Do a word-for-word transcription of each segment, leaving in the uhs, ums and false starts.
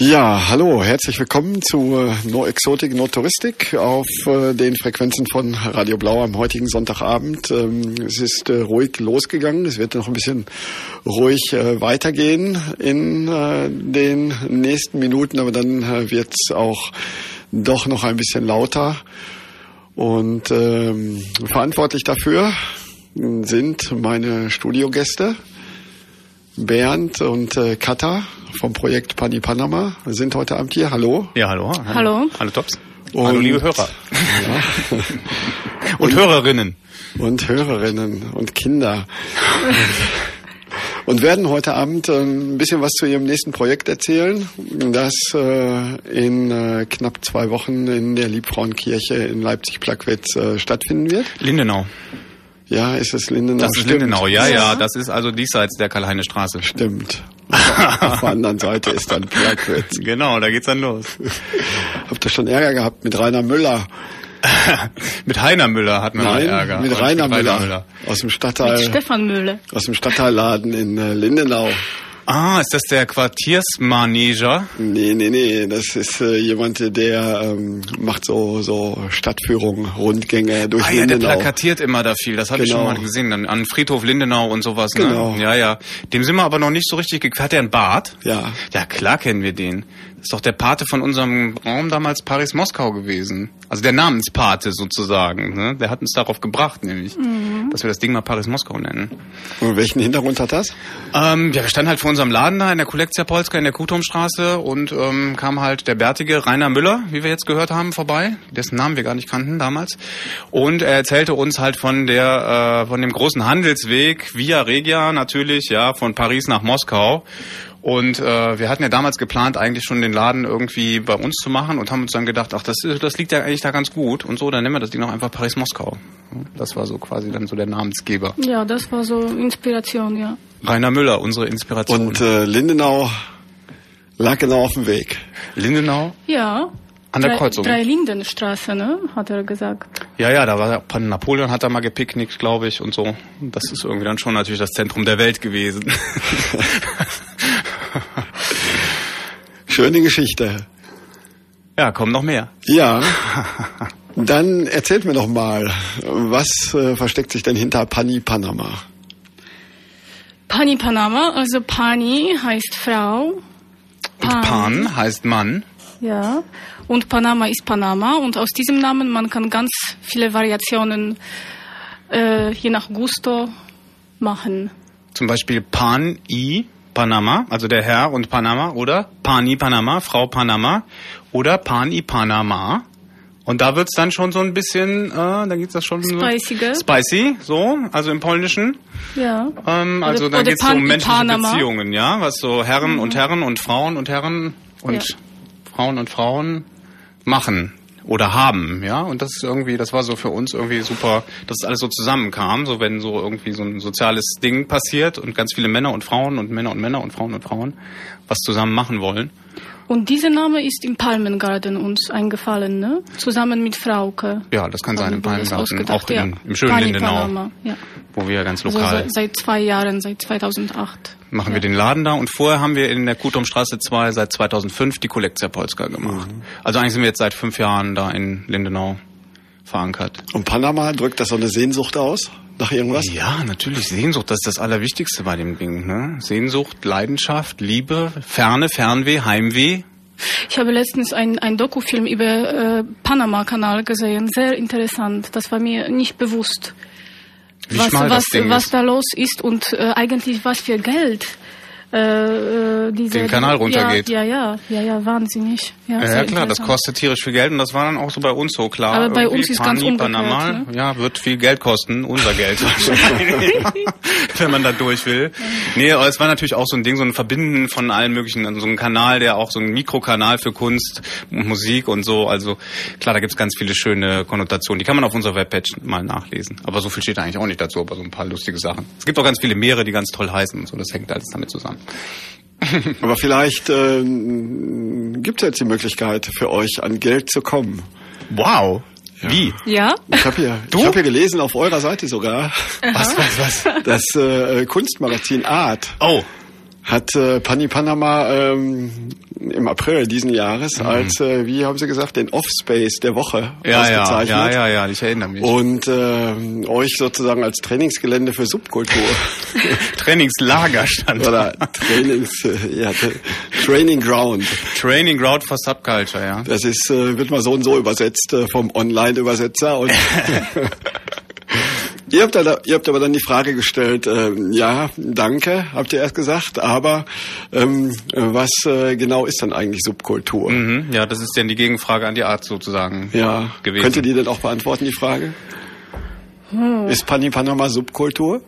Ja, hallo, herzlich willkommen zu äh, No Exotik, No Touristik auf äh, den Frequenzen von Radio Blau am heutigen Sonntagabend. Ähm, es ist äh, ruhig losgegangen, es wird noch ein bisschen ruhig äh, weitergehen in äh, den nächsten Minuten, aber dann äh, wird es auch doch noch ein bisschen lauter. Und ähm, verantwortlich dafür sind meine Studiogäste Bernd und äh, Katha vom Projekt Pani Panama sind heute Abend hier. Hallo. Ja, hallo. Hallo. Hallo, hallo Tops. Und, hallo, liebe Hörer. Ja. und, und Hörerinnen. Und Hörerinnen und Kinder. Und werden heute Abend äh, ein bisschen was zu ihrem nächsten Projekt erzählen, das äh, in äh, knapp zwei Wochen in der Liebfrauenkirche in Leipzig-Plagwitz äh, stattfinden wird. Lindenau. Ja, ist es Lindenau? Das ist Stimmt. Lindenau, ja, ja, ja. Das ist also diesseits der Karl-Heine-Straße. Stimmt. Auf der anderen Seite ist dann Plagwitz. Genau, da geht's dann los. Habt ihr schon Ärger gehabt mit Rainer Müller? Mit Heiner Müller hatten wir Nein, mal Ärger. mit Rainer, mit Rainer Müller, Müller aus dem Stadtteil. Mit Stefan Müller. Aus dem Stadtteilladen in äh, Lindenau. Ah, ist das der Quartiersmanager? Nee, nee, nee, das ist äh, jemand, der ähm, macht so so Stadtführungen, Rundgänge durch ah, ja, Lindenau. Der plakatiert immer da viel, das habe genau. ich schon mal gesehen, dann an Friedhof Lindenau und sowas. Genau. Ne? Ja, ja. Dem sind wir aber noch nicht so richtig geklärt. Hat der einen Bart? Ja. Ja, klar kennen wir den. Das ist doch der Pate von unserem Raum damals Paris-Moskau gewesen. Also der Namenspate sozusagen. Ne? Der hat uns darauf gebracht, nämlich, mhm. dass wir das Ding mal Paris-Moskau nennen. Und welchen Hintergrund hat das? Ähm, ja, wir standen halt vor unserem Laden da in der Kolektia Polska in der Kuhturmstraße und ähm, kam halt der bärtige Rainer Müller, wie wir jetzt gehört haben, vorbei, dessen Namen wir gar nicht kannten damals. Und er erzählte uns halt von der äh, von dem großen Handelsweg Via Regia natürlich, ja, von Paris nach Moskau. Und äh, wir hatten ja damals geplant, eigentlich schon den Laden irgendwie bei uns zu machen und haben uns dann gedacht, ach, das, das liegt ja eigentlich da ganz gut. Und so, dann nennen wir das Ding noch einfach Paris-Moskau. Das war so quasi dann so der Namensgeber. Ja, das war so Inspiration, ja. Rainer Müller, unsere Inspiration. Und äh, Lindenau lag genau auf dem Weg. Lindenau? Ja. An der Drei, Kreuzung. Drei-Linden-Straße, ne, hat er gesagt. Ja, ja, da war Napoleon, hat da mal gepicknickt, glaube ich, und so. Das ist irgendwie dann schon natürlich das Zentrum der Welt gewesen. Schöne Geschichte. Ja, kommen noch mehr. Ja. Dann erzählt mir doch mal, was äh, versteckt sich denn hinter Pani Panama? Pani Panama, also Pani heißt Frau. Pan. Und Pan heißt Mann. Ja, und Panama ist Panama und aus diesem Namen man kann ganz viele Variationen äh, je nach Gusto machen. Zum Beispiel Pan-I Panama, also der Herr und Panama, oder Pani Panama, Frau Panama, oder Pan-I Panama. Und da wird's dann schon so ein bisschen, äh, da geht's das schon Spiciger. So spicy, so, also im Polnischen. Ja. Ähm, also oder, dann oder geht's so um menschliche Panama. Beziehungen, ja, was so Herren mhm. und Herren und Frauen und Herren und ja. Frauen und Frauen machen oder haben, ja, und das ist irgendwie, das war so für uns irgendwie super, dass alles so zusammenkam, so wenn so irgendwie so ein soziales Ding passiert und ganz viele Männer und Frauen und Männer und Männer und Frauen und Frauen was zusammen machen wollen. Und dieser Name ist im Palmengarten uns eingefallen, ne? Zusammen mit Frauke. Ja, das kann sein, im Palmengarten, auch ja. in, im schönen Pani Lindenau, Panama, ja. wo wir ganz lokal... Also seit, seit zwei Jahren, seit zweitausendacht. Machen ja. wir den Laden da und vorher haben wir in der Kuhturmstraße zwei seit zweitausendfünf die Kolektia Polska gemacht. Mhm. Also eigentlich sind wir jetzt seit fünf Jahren da in Lindenau verankert. Und Panama, drückt das so eine Sehnsucht aus? Nach irgendwas? Ja, natürlich. Sehnsucht, das ist das Allerwichtigste bei dem Ding. Ne? Sehnsucht, Leidenschaft, Liebe, Ferne, Fernweh, Heimweh. Ich habe letztens ein, ein Dokufilm über äh, Panama-Kanal gesehen. Sehr interessant. Das war mir nicht bewusst, Wie was, schmal was, das Ding was ist. da los ist und äh, eigentlich was für Geld äh, diese, den Kanal runtergeht. Ja, ja, ja, ja, ja, wahnsinnig. Ja, ja, ja klar, das kostet tierisch viel Geld und das war dann auch so bei uns so klar. Aber bei irgendwie uns ist Pani, ganz umgekehrt, Panama, ne? Ja, wird viel Geld kosten, unser Geld wahrscheinlich, wenn man da durch will. Nee, aber es war natürlich auch so ein Ding, so ein Verbinden von allen möglichen, so ein Kanal, der auch so ein Mikrokanal für Kunst und Musik und so, also klar, da gibt's ganz viele schöne Konnotationen, die kann man auf unserer Webpage mal nachlesen. Aber so viel steht da eigentlich auch nicht dazu, aber so ein paar lustige Sachen. Es gibt auch ganz viele Meere, die ganz toll heißen und so, das hängt alles damit zusammen. Aber vielleicht äh, gibt es jetzt die Möglichkeit für euch, an Geld zu kommen. Wow. Ja. Wie? Ja? Ich habe hier, ich hab hier gelesen, auf eurer Seite sogar, was, was, was? das äh, Kunstmagazin Art oh. hat äh, Pani Panama ähm, im April diesen Jahres mhm. als, äh, wie haben Sie gesagt, den Offspace der Woche ja, ausgezeichnet. Ja, ja, ja, ja, ich erinnere mich. Und äh, euch sozusagen als Trainingsgelände für Subkultur. Trainingslager stand. Oder Trainings, äh, ja, Training Ground. Training Ground for Subculture, ja. Das ist, äh, wird mal so und so übersetzt äh, vom Online-Übersetzer. Und Ihr habt, da, ihr habt aber dann die Frage gestellt, äh, ja, danke, habt ihr erst gesagt, aber ähm, was äh, genau ist dann eigentlich Subkultur? Mhm, ja, das ist dann die Gegenfrage an die Art sozusagen ja, gewesen. Könnt ihr die denn auch beantworten, die Frage? Hm. Ist Pani Panama Subkultur?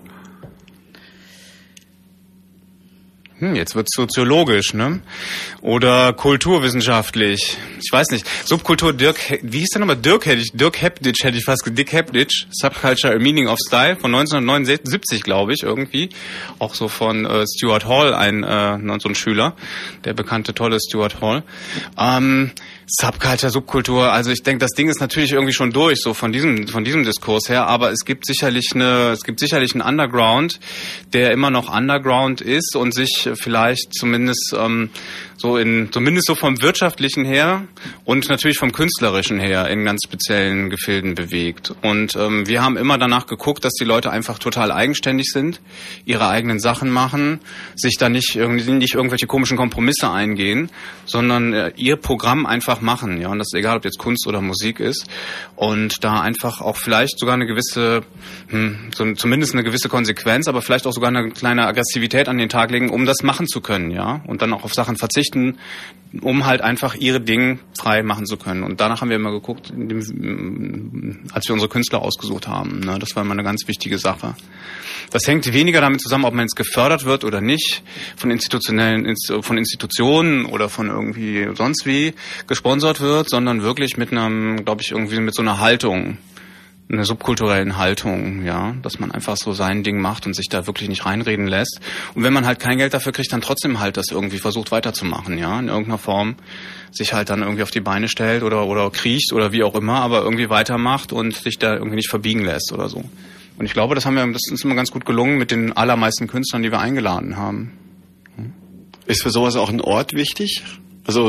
Hm, jetzt wird's soziologisch, ne? Oder kulturwissenschaftlich. Ich weiß nicht. Subkultur Dirk, wie hieß der nochmal? Dirk hätte ich, Dirk Hepnitz hätte ich fast, Dick Hepnitz. Subculture, A Meaning of Style von neunzehnhundertneunundsiebzig, glaube ich, irgendwie. Auch so von äh, Stuart Hall, ein äh, so ein Schüler, der bekannte, tolle Stuart Hall. Ähm, Subculture, Subkultur, also ich denke, das Ding ist natürlich irgendwie schon durch, so von diesem von diesem Diskurs her, aber es gibt sicherlich eine, es gibt sicherlich einen Underground, der immer noch Underground ist und sich vielleicht zumindest ähm, so in zumindest so vom wirtschaftlichen her und natürlich vom künstlerischen her in ganz speziellen Gefilden bewegt. Und ähm, wir haben immer danach geguckt, dass die Leute einfach total eigenständig sind, ihre eigenen Sachen machen, sich da nicht irgendwie nicht irgendwelche komischen Kompromisse eingehen, sondern äh, ihr Programm einfach machen, ja, und das ist egal, ob jetzt Kunst oder Musik ist, und da einfach auch vielleicht sogar eine gewisse, hm, so, zumindest eine gewisse Konsequenz, aber vielleicht auch sogar eine kleine Aggressivität an den Tag legen, um das machen zu können, ja, und dann auch auf Sachen verzichten, um halt einfach ihre Dinge frei machen zu können. Und danach haben wir immer geguckt, in dem, als wir unsere Künstler ausgesucht haben, ne, das war immer eine ganz wichtige Sache. Das hängt weniger damit zusammen, ob man jetzt gefördert wird oder nicht, von institutionellen, von Institutionen oder von irgendwie sonst wie gesponsert wird, sondern wirklich mit einem, glaube ich, irgendwie mit so einer Haltung, einer subkulturellen Haltung, ja, dass man einfach so sein Ding macht und sich da wirklich nicht reinreden lässt. Und wenn man halt kein Geld dafür kriegt, dann trotzdem halt das irgendwie versucht weiterzumachen, ja, in irgendeiner Form sich halt dann irgendwie auf die Beine stellt oder oder kriecht oder wie auch immer, aber irgendwie weitermacht und sich da irgendwie nicht verbiegen lässt oder so. Und ich glaube, das haben wir, das ist immer ganz gut gelungen mit den allermeisten Künstlern, die wir eingeladen haben. Hm. Ist für sowas auch ein Ort wichtig? Also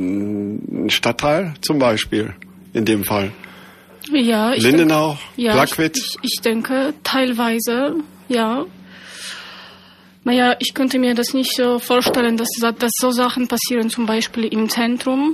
ein Stadtteil zum Beispiel, in dem Fall? Ja, ich Lindenau, denke, ja, Plagwitz? Ich, ich denke, teilweise, ja. Naja, ich könnte mir das nicht so vorstellen, dass, dass so Sachen passieren, zum Beispiel im Zentrum.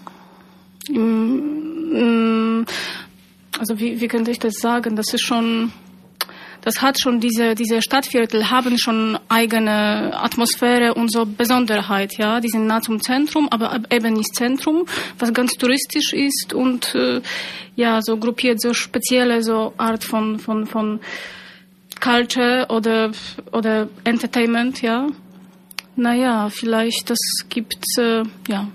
Im, also wie, wie könnte ich das sagen? Das ist schon... Das hat schon, diese, diese Stadtviertel haben schon eigene Atmosphäre und so Besonderheit, ja. Die sind nah zum Zentrum, aber eben nicht Zentrum, was ganz touristisch ist und, äh, ja, so gruppiert so spezielle, so Art von, von, von Culture oder, oder Entertainment, ja. Naja, vielleicht, das gibt, äh, ja.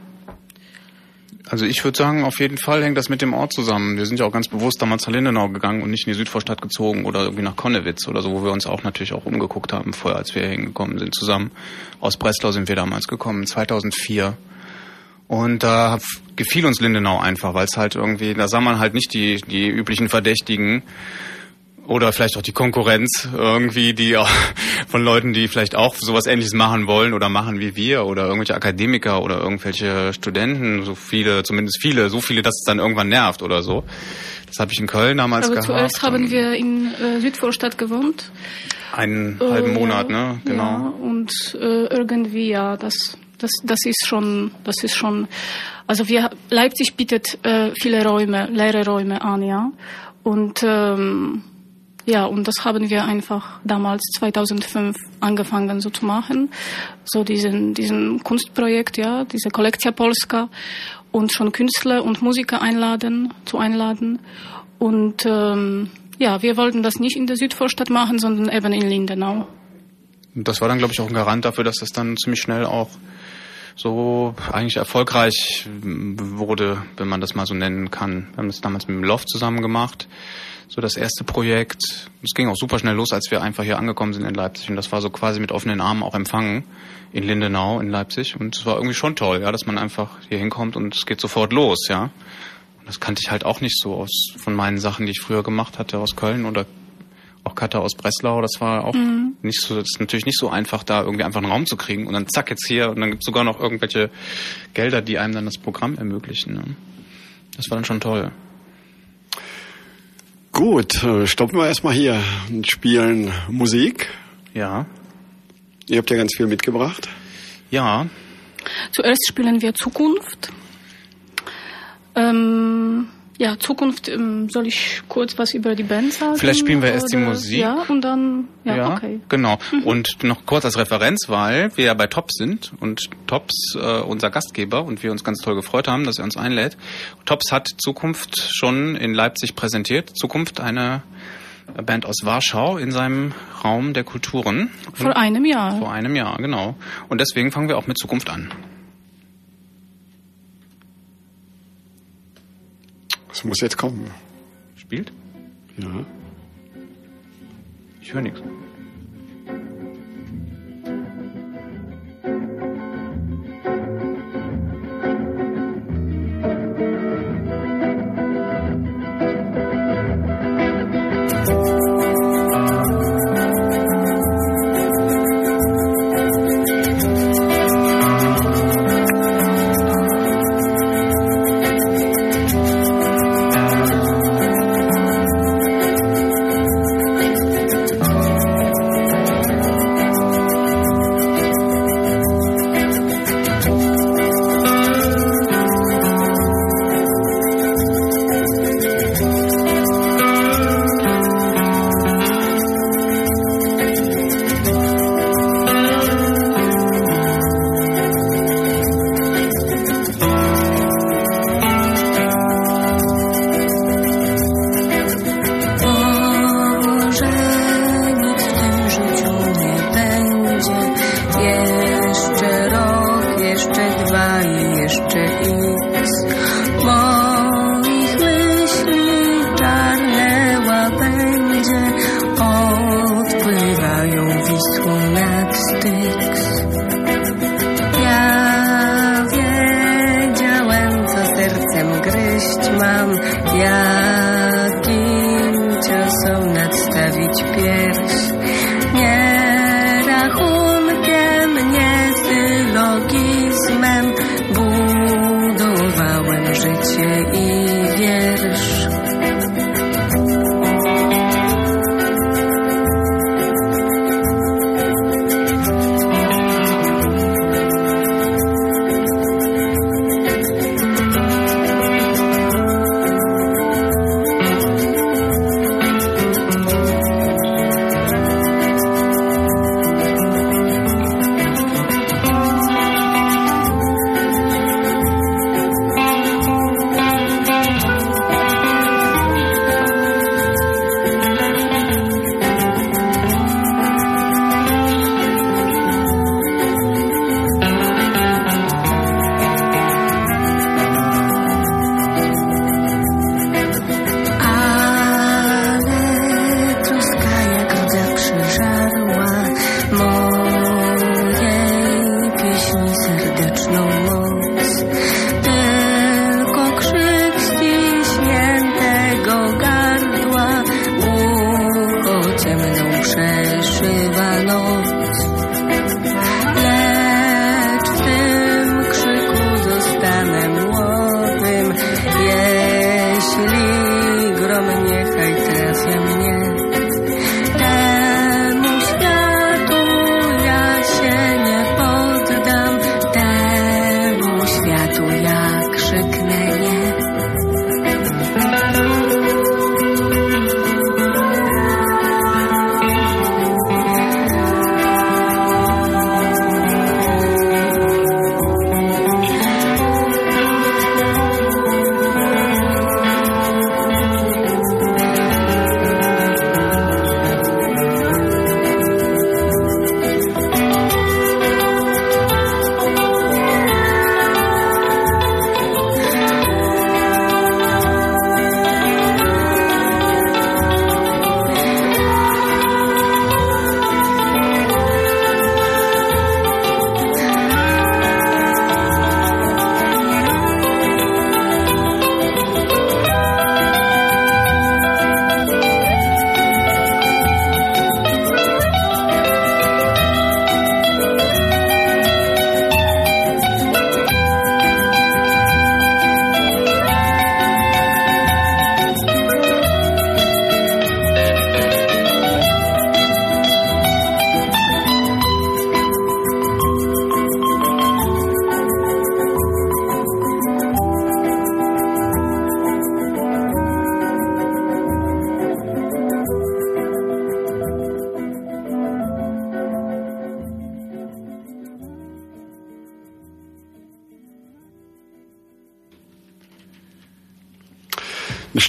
Also ich würde sagen, auf jeden Fall hängt das mit dem Ort zusammen. Wir sind ja auch ganz bewusst damals nach Lindenau gegangen und nicht in die Südvorstadt gezogen oder irgendwie nach Konnewitz oder so, wo wir uns auch natürlich auch umgeguckt haben vorher, als wir hier hingekommen sind zusammen. Aus Breslau sind wir damals gekommen, zweitausendvier. Und da gefiel uns Lindenau einfach, weil es halt irgendwie, da sah man halt nicht die, die üblichen Verdächtigen, oder vielleicht auch die Konkurrenz irgendwie, die von Leuten, die vielleicht auch sowas Ähnliches machen wollen oder machen wie wir oder irgendwelche Akademiker oder irgendwelche Studenten, so viele, zumindest viele, so viele, dass es dann irgendwann nervt oder so. Das habe ich in Köln damals Aber gehabt. Aber zuerst haben wir in äh, Südvorstadt gewohnt. Einen äh, halben Monat, ja, ne? Genau. Ja, und äh, irgendwie, ja, das, das, das ist schon, das ist schon, also wir, Leipzig bietet äh, viele Räume, leere Räume an, ja. Und, ähm, ja, und das haben wir einfach damals zweitausendfünf angefangen so zu machen. So diesen, diesen Kunstprojekt, ja, diese Kolekcja Polska und schon Künstler und Musiker einladen, zu einladen. Und, ähm, ja, wir wollten das nicht in der Südvorstadt machen, sondern eben in Lindenau. Das war dann, glaube ich, auch ein Garant dafür, dass das dann ziemlich schnell auch so eigentlich erfolgreich wurde, wenn man das mal so nennen kann. Wir haben das damals mit dem Loft zusammen gemacht. So das erste Projekt. Es ging auch super schnell los, als wir einfach hier angekommen sind in Leipzig. Und das war so quasi mit offenen Armen auch empfangen in Lindenau in Leipzig. Und es war irgendwie schon toll, ja, dass man einfach hier hinkommt und es geht sofort los, ja. Und das kannte ich halt auch nicht so aus von meinen Sachen, die ich früher gemacht hatte aus Köln oder auch Katha aus Breslau, das war auch mhm. nicht so, das ist natürlich nicht so einfach, da irgendwie einfach einen Raum zu kriegen und dann zack jetzt hier und dann gibt's sogar noch irgendwelche Gelder, die einem dann das Programm ermöglichen. Ne? Das war dann schon toll. Gut, stoppen wir erstmal hier und spielen Musik. Ja. Ihr habt ja ganz viel mitgebracht. Ja. Zuerst spielen wir Zukunft. Ähm, ja, Zukunft, ähm, soll ich kurz was über die Band sagen? Vielleicht spielen wir erst die Musik. Ja, und dann, ja, ja okay. Genau. Mhm. Und noch kurz als Referenz, weil wir ja bei Tops sind und Tops äh, unser Gastgeber und wir uns ganz toll gefreut haben, dass er uns einlädt. Tops hat Zukunft schon in Leipzig präsentiert. Zukunft, eine Band aus Warschau in seinem Raum der Kulturen. Vor einem Jahr. Vor einem Jahr, genau. Und deswegen fangen wir auch mit Zukunft an. Was muss jetzt kommen? Spielt? Ja. Ich höre nichts.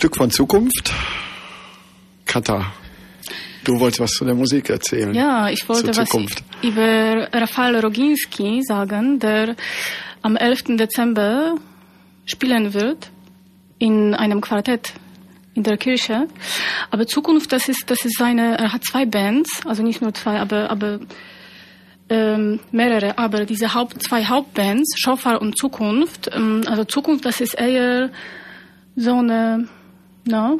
Stück von Zukunft. Katha, du wolltest was zu der Musik erzählen. Ja, ich wollte was über Rafał Roginski sagen, der am elften Dezember spielen wird in einem Quartett in der Kirche. Aber Zukunft, das ist, das ist seine, er hat zwei Bands, also nicht nur zwei, aber, aber ähm, mehrere, aber diese Haupt, zwei Hauptbands, Schofar und Zukunft, ähm, also Zukunft, das ist eher so eine, na,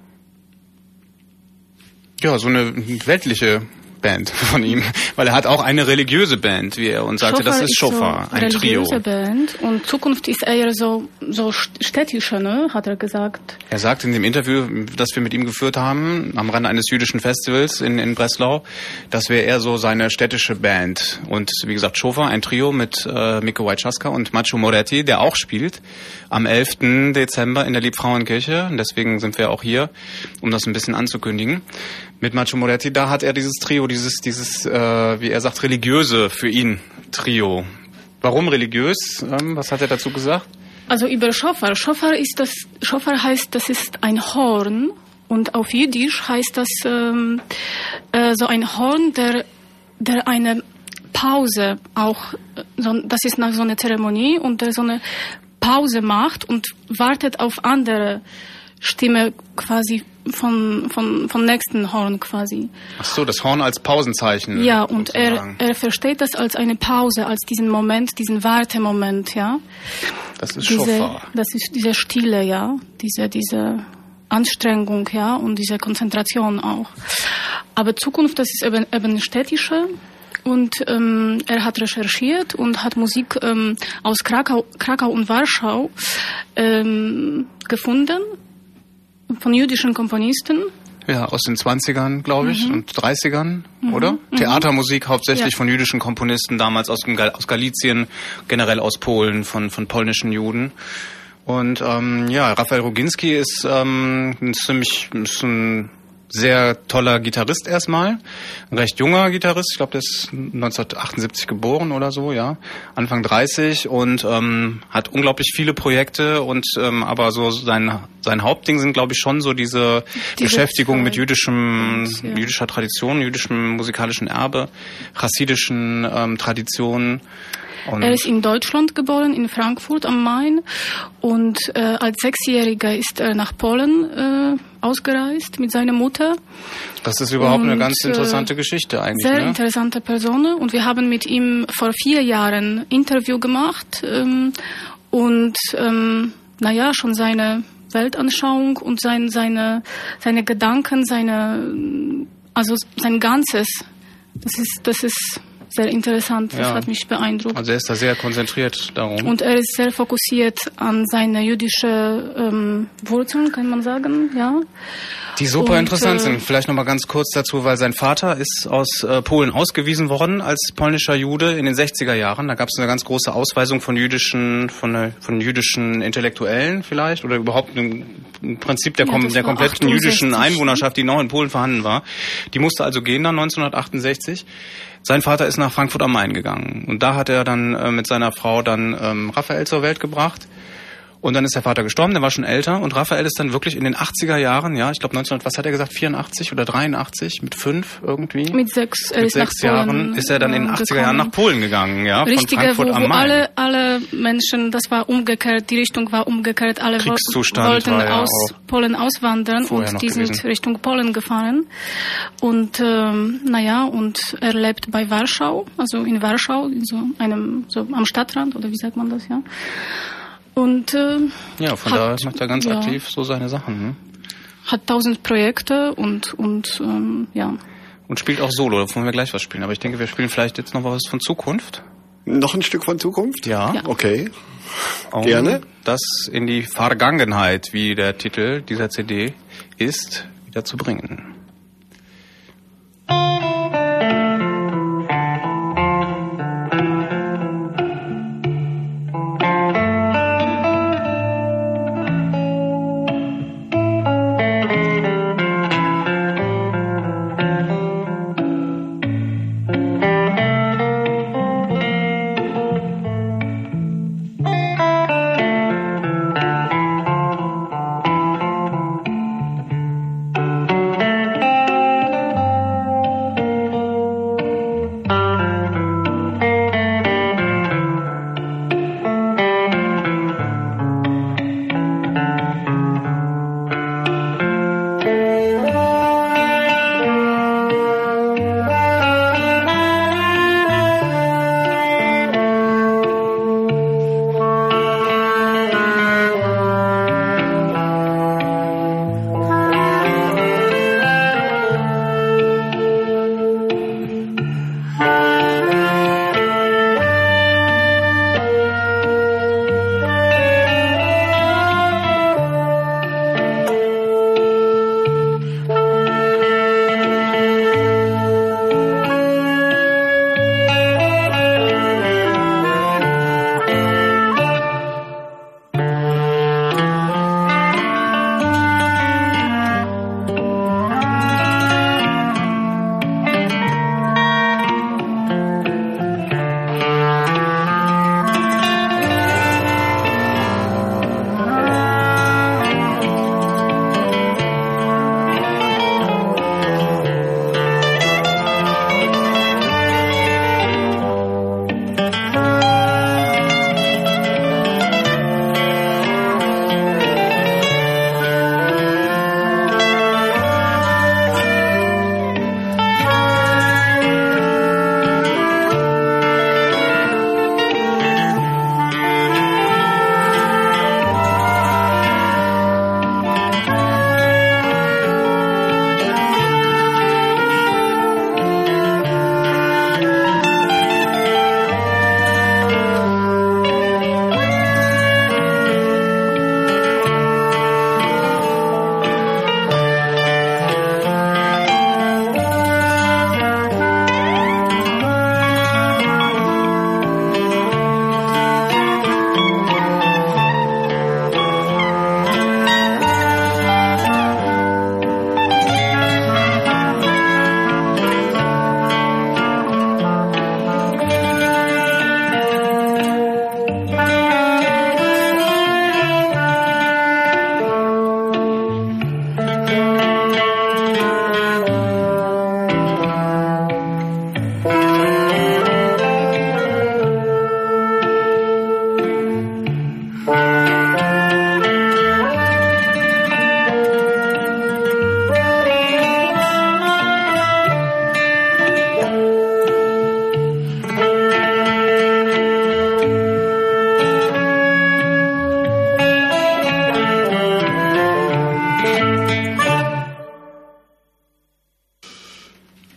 ja, so eine weltliche Band von ihm, weil er hat auch eine religiöse Band, wie er uns sagte, Schofar das ist Schofar, so ein Trio. Religiöse Band und Zukunft ist eher so so städtischer, ne, hat er gesagt. Er sagt in dem Interview, das wir mit ihm geführt haben, am Rande eines jüdischen Festivals in, in Breslau, das wäre eher so seine städtische Band. Und wie gesagt, Schofar, ein Trio mit äh, Miko Wojciechowska und Maciu Moretti, der auch spielt, am elften Dezember in der Liebfrauenkirche. Und deswegen sind wir auch hier, um das ein bisschen anzukündigen. Mit Maciu Moretti, da hat er dieses Trio, dieses, dieses, äh, wie er sagt, religiöse für ihn Trio. Warum religiös? Ähm, was hat er dazu gesagt? Also über Schofar. Schofar ist das, Schofar heißt, das ist ein Horn und auf Jiddisch heißt das ähm, äh, so ein Horn, der, der eine Pause auch, so, das ist nach so einer Zeremonie und der so eine Pause macht und wartet auf andere Stimme quasi von, von, von nächsten Horn quasi. Ach so, das Horn als Pausenzeichen. Ja, und er, er versteht das als eine Pause, als diesen Moment, diesen Wartemoment, ja. Das ist diese, Schofar. Das ist diese Stille, ja, diese, diese Anstrengung, ja, und diese Konzentration auch. Aber Zukunft, das ist eben, eben städtische. Und ähm, er hat recherchiert und hat Musik ähm, aus Krakau, Krakau und Warschau ähm, gefunden, von jüdischen Komponisten. Ja, aus den zwanzigern, glaube ich, mhm. und dreißigern, mhm. oder? Mhm. Theatermusik hauptsächlich ja. von jüdischen Komponisten, damals aus, dem, aus Galizien, generell aus Polen, von, von polnischen Juden. Und ähm, ja, Rafał Roginski ist ähm, ein ziemlich ist ein sehr toller Gitarrist erstmal, ein recht junger Gitarrist, ich glaube, der ist neunzehnhundertachtundsiebzig geboren oder so, ja, Anfang dreißig und ähm, hat unglaublich viele Projekte und ähm, aber so sein sein Hauptding sind, glaube ich, schon so diese, diese Beschäftigung Zeit. mit jüdischem ja. jüdischer Tradition, jüdischem musikalischen Erbe, chassidischen ähm, Traditionen. Und er ist in Deutschland geboren, in Frankfurt am Main und äh, als Sechsjähriger ist er nach Polen äh, ausgereist mit seiner Mutter. Das ist überhaupt und, eine ganz interessante äh, Geschichte eigentlich. Sehr ne? interessante Person und wir haben mit ihm vor vier Jahren ein Interview gemacht ähm, und ähm, naja, schon seine Weltanschauung und sein, seine, seine Gedanken, seine, also sein Ganzes, das ist, das ist sehr interessant, das ja. hat mich beeindruckt. Also er ist da sehr konzentriert darum. Und er ist sehr fokussiert an seine jüdische ähm, Wurzeln, kann man sagen, ja. Die super und, interessant äh, sind. Vielleicht noch mal ganz kurz dazu, weil sein Vater ist aus äh, Polen ausgewiesen worden als polnischer Jude in den sechziger Jahren. Da gab es eine ganz große Ausweisung von jüdischen, von, äh, von jüdischen Intellektuellen vielleicht oder überhaupt im, im Prinzip der, ja, kom- der kompletten jüdischen Einwohnerschaft, die noch in Polen vorhanden war. Die musste also gehen dann neunzehnhundertachtundsechzig. Sein Vater ist nach Frankfurt am Main gegangen und da hat er dann äh, mit seiner Frau dann ähm, Raphael zur Welt gebracht. Und dann ist der Vater gestorben, der war schon älter. Und Raphael ist dann wirklich in den achtziger Jahren, ja, ich glaube neunzehnhundert, was hat er gesagt, vierundachtzig oder dreiundachtzig, mit fünf irgendwie? Mit sechs, er mit ist sechs nach Jahren Polen, ist er dann in den achtziger Jahren nach Polen gegangen, ja, Richtige, von Frankfurt wo, wo am Main. alle, alle Menschen, das war umgekehrt, die Richtung war umgekehrt, alle wollten ja aus Polen auswandern und die gewesen. sind Richtung Polen gefahren. Und ähm, naja, und er lebt bei Warschau, also in Warschau, in so einem, so am Stadtrand, oder wie sagt man das, ja? Und äh, ja, von da macht er ganz ja, aktiv so seine Sachen. Ne? Hat tausend Projekte und und ähm, ja. Und spielt auch Solo, da wollen wir gleich was spielen. Aber ich denke, wir spielen vielleicht jetzt noch was von Zukunft. Noch ein Stück von Zukunft? Ja. ja. Okay. Um Gerne. Das in die Vergangenheit, wie der Titel dieser C D ist, wieder zu bringen.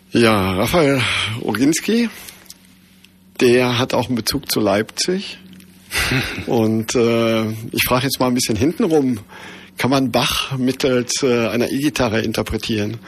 Ja, Raphael Oginski, der hat auch einen Bezug zu Leipzig. Und äh, ich frage jetzt mal ein bisschen hintenrum. Kann man Bach mittels äh, einer E-Gitarre interpretieren?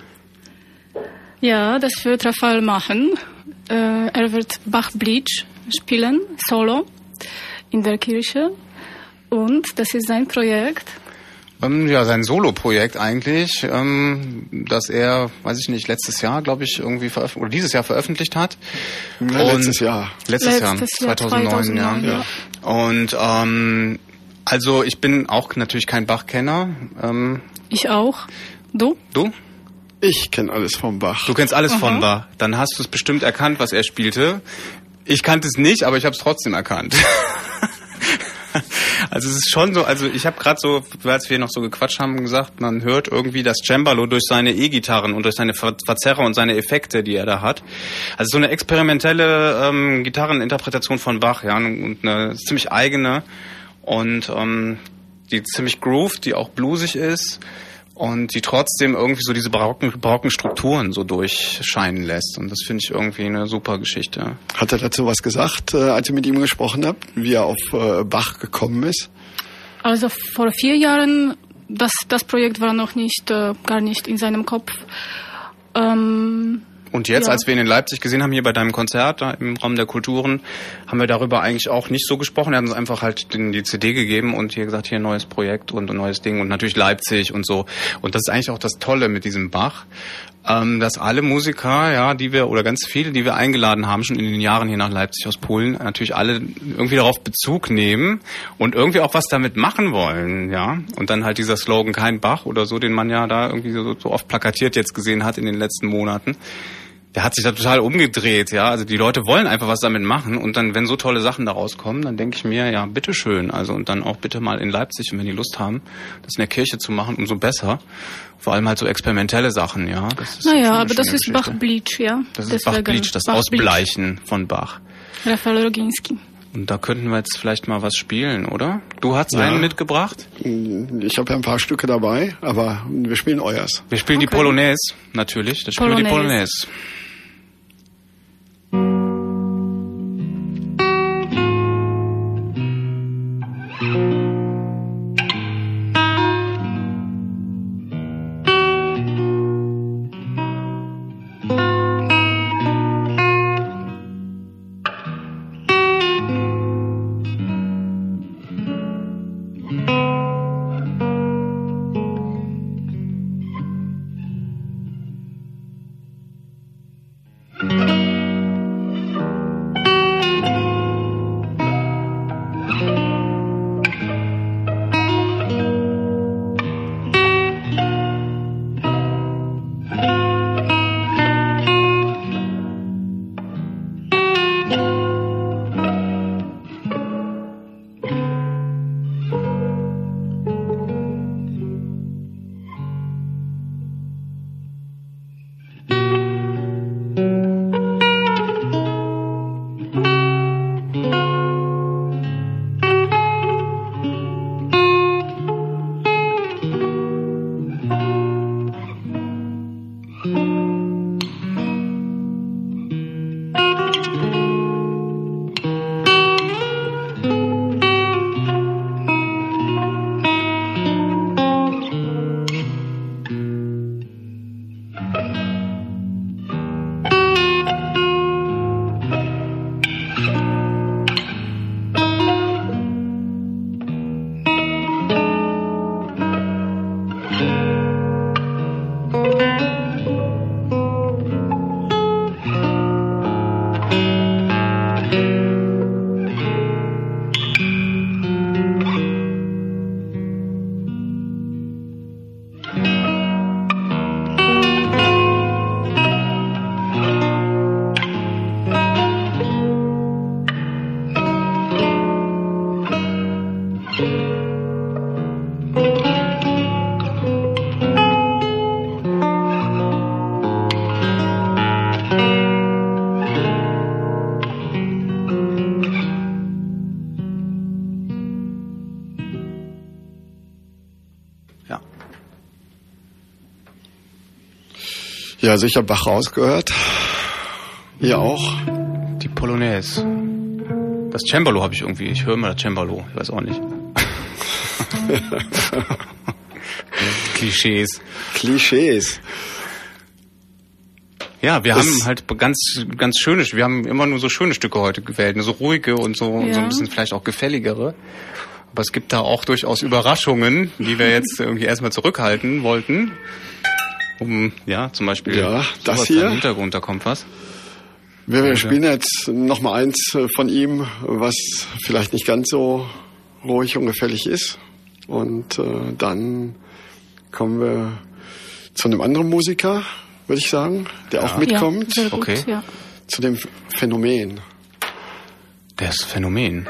Ja, das wird Raphael machen. Äh, er wird Bach-Bleach spielen, solo, in der Kirche. Und das ist sein Projekt. Ähm, ja, sein Solo-Projekt eigentlich, ähm, das er, weiß ich nicht, letztes Jahr, glaube ich, irgendwie veröffentlicht, oder dieses Jahr veröffentlicht hat. Ja, letztes Jahr. Letztes, letztes Jahr, Jahr, zweitausendneun, zweitausendneun, ja. ja. Und ähm, also ich bin auch natürlich kein Bach-Kenner. Ähm, ich auch. Du? Du? Ich kenne alles vom Bach. Du kennst alles Aha. von Bach. Dann hast du es bestimmt erkannt, was er spielte. Ich kannte es nicht, aber ich habe es trotzdem erkannt. Also es ist schon so, also ich habe gerade so, als wir noch so gequatscht haben, gesagt, man hört irgendwie das Cembalo durch seine E-Gitarren und durch seine Ver- Verzerrer und seine Effekte, die er da hat. Also so eine experimentelle ähm, Gitarreninterpretation von Bach, ja, und eine ziemlich eigene und ähm, die ziemlich grooved, die auch bluesig ist und die trotzdem irgendwie so diese barocken, barocken Strukturen so durchscheinen lässt. Und das finde ich irgendwie eine super Geschichte. Hat er dazu was gesagt, äh, als ihr mit ihm gesprochen habt, wie er auf äh, Bach gekommen ist? Also vor vier Jahren, das, das Projekt war noch nicht, äh, gar nicht in seinem Kopf. Ähm, Und jetzt, ja. als wir ihn in Leipzig gesehen haben, hier bei deinem Konzert, da im Raum der Kulturen, haben wir darüber eigentlich auch nicht so gesprochen. Er hat uns einfach halt den, die C D gegeben und hier gesagt, hier ein neues Projekt und ein neues Ding und natürlich Leipzig und so. Und das ist eigentlich auch das Tolle mit diesem Bach, ähm, dass alle Musiker, ja, die wir, oder ganz viele, die wir eingeladen haben, schon in den Jahren hier nach Leipzig aus Polen, natürlich alle irgendwie darauf Bezug nehmen und irgendwie auch was damit machen wollen, ja. Und dann halt dieser Slogan, kein Bach oder so, den man ja da irgendwie so, so oft plakatiert jetzt gesehen hat in den letzten Monaten. Der hat sich da total umgedreht, ja. Also die Leute wollen einfach was damit machen und dann, wenn so tolle Sachen daraus kommen, dann denke ich mir, ja, bitteschön. Also und dann auch bitte mal in Leipzig, und wenn die Lust haben, das in der Kirche zu machen, umso besser. Vor allem halt so experimentelle Sachen, ja. Das ist naja, schon eine aber das schöne ist Geschichte. Bach-Bleach, ja. Das ist Deswegen Bach-Bleach, das Bach-Bleach. Ausbleichen von Bach. Raphael Oginski. Und da könnten wir jetzt vielleicht mal was spielen, oder? Du hast Ja. einen mitgebracht? Ich habe ja ein paar Stücke dabei, aber wir spielen euers. Wir spielen Okay. die Polonaise, natürlich. Das spielen wir die Polonaise. Polonaise. Ja, sicher Bach rausgehört. Ihr auch? Die Polonaise. Das Cembalo habe ich irgendwie. Ich höre immer das Cembalo. Ich weiß auch nicht. Klischees. Klischees. Ja, wir Das haben halt ganz, ganz schöne, wir haben immer nur so schöne Stücke heute gewählt, so ruhige und so, Ja. so ein bisschen vielleicht auch gefälligere. Aber es gibt da auch durchaus Überraschungen, die wir jetzt irgendwie erstmal zurückhalten wollten. Um, ja, zum Beispiel, Ja, das sowas hier. im Hintergrund, da kommt was. Wir Okay. spielen jetzt noch mal eins von ihm, was vielleicht nicht ganz so ruhig und gefällig ist. Und äh, dann kommen wir zu einem anderen Musiker, würde ich sagen, der auch mitkommt, Ja, sehr gut, Okay. ja. zu dem Phänomen. Das Phänomen.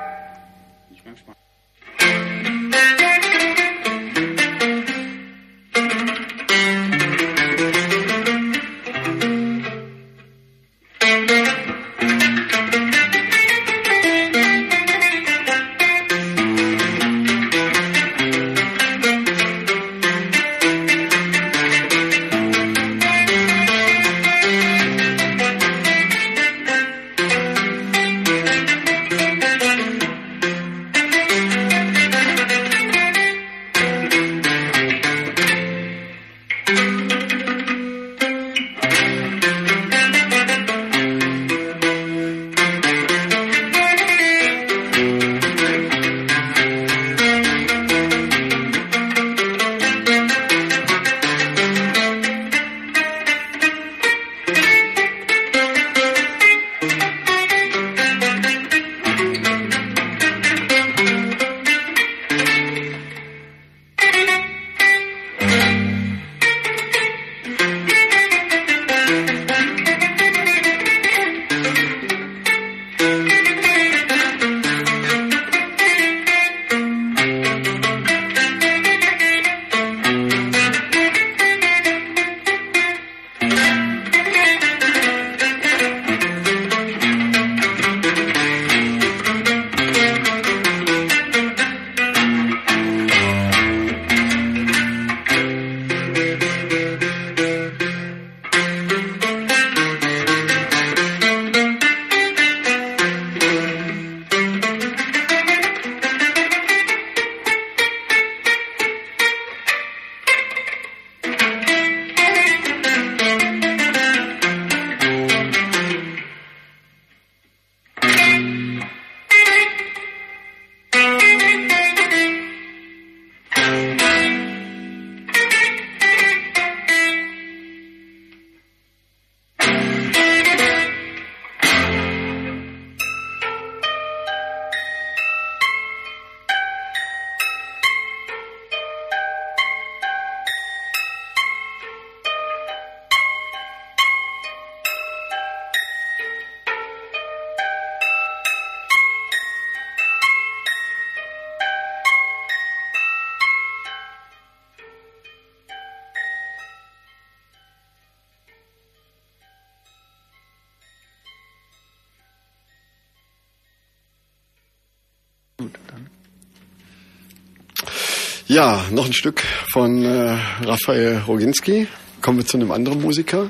Ja, noch ein Stück von äh, Raphael Roginski. Kommen wir zu einem anderen Musiker.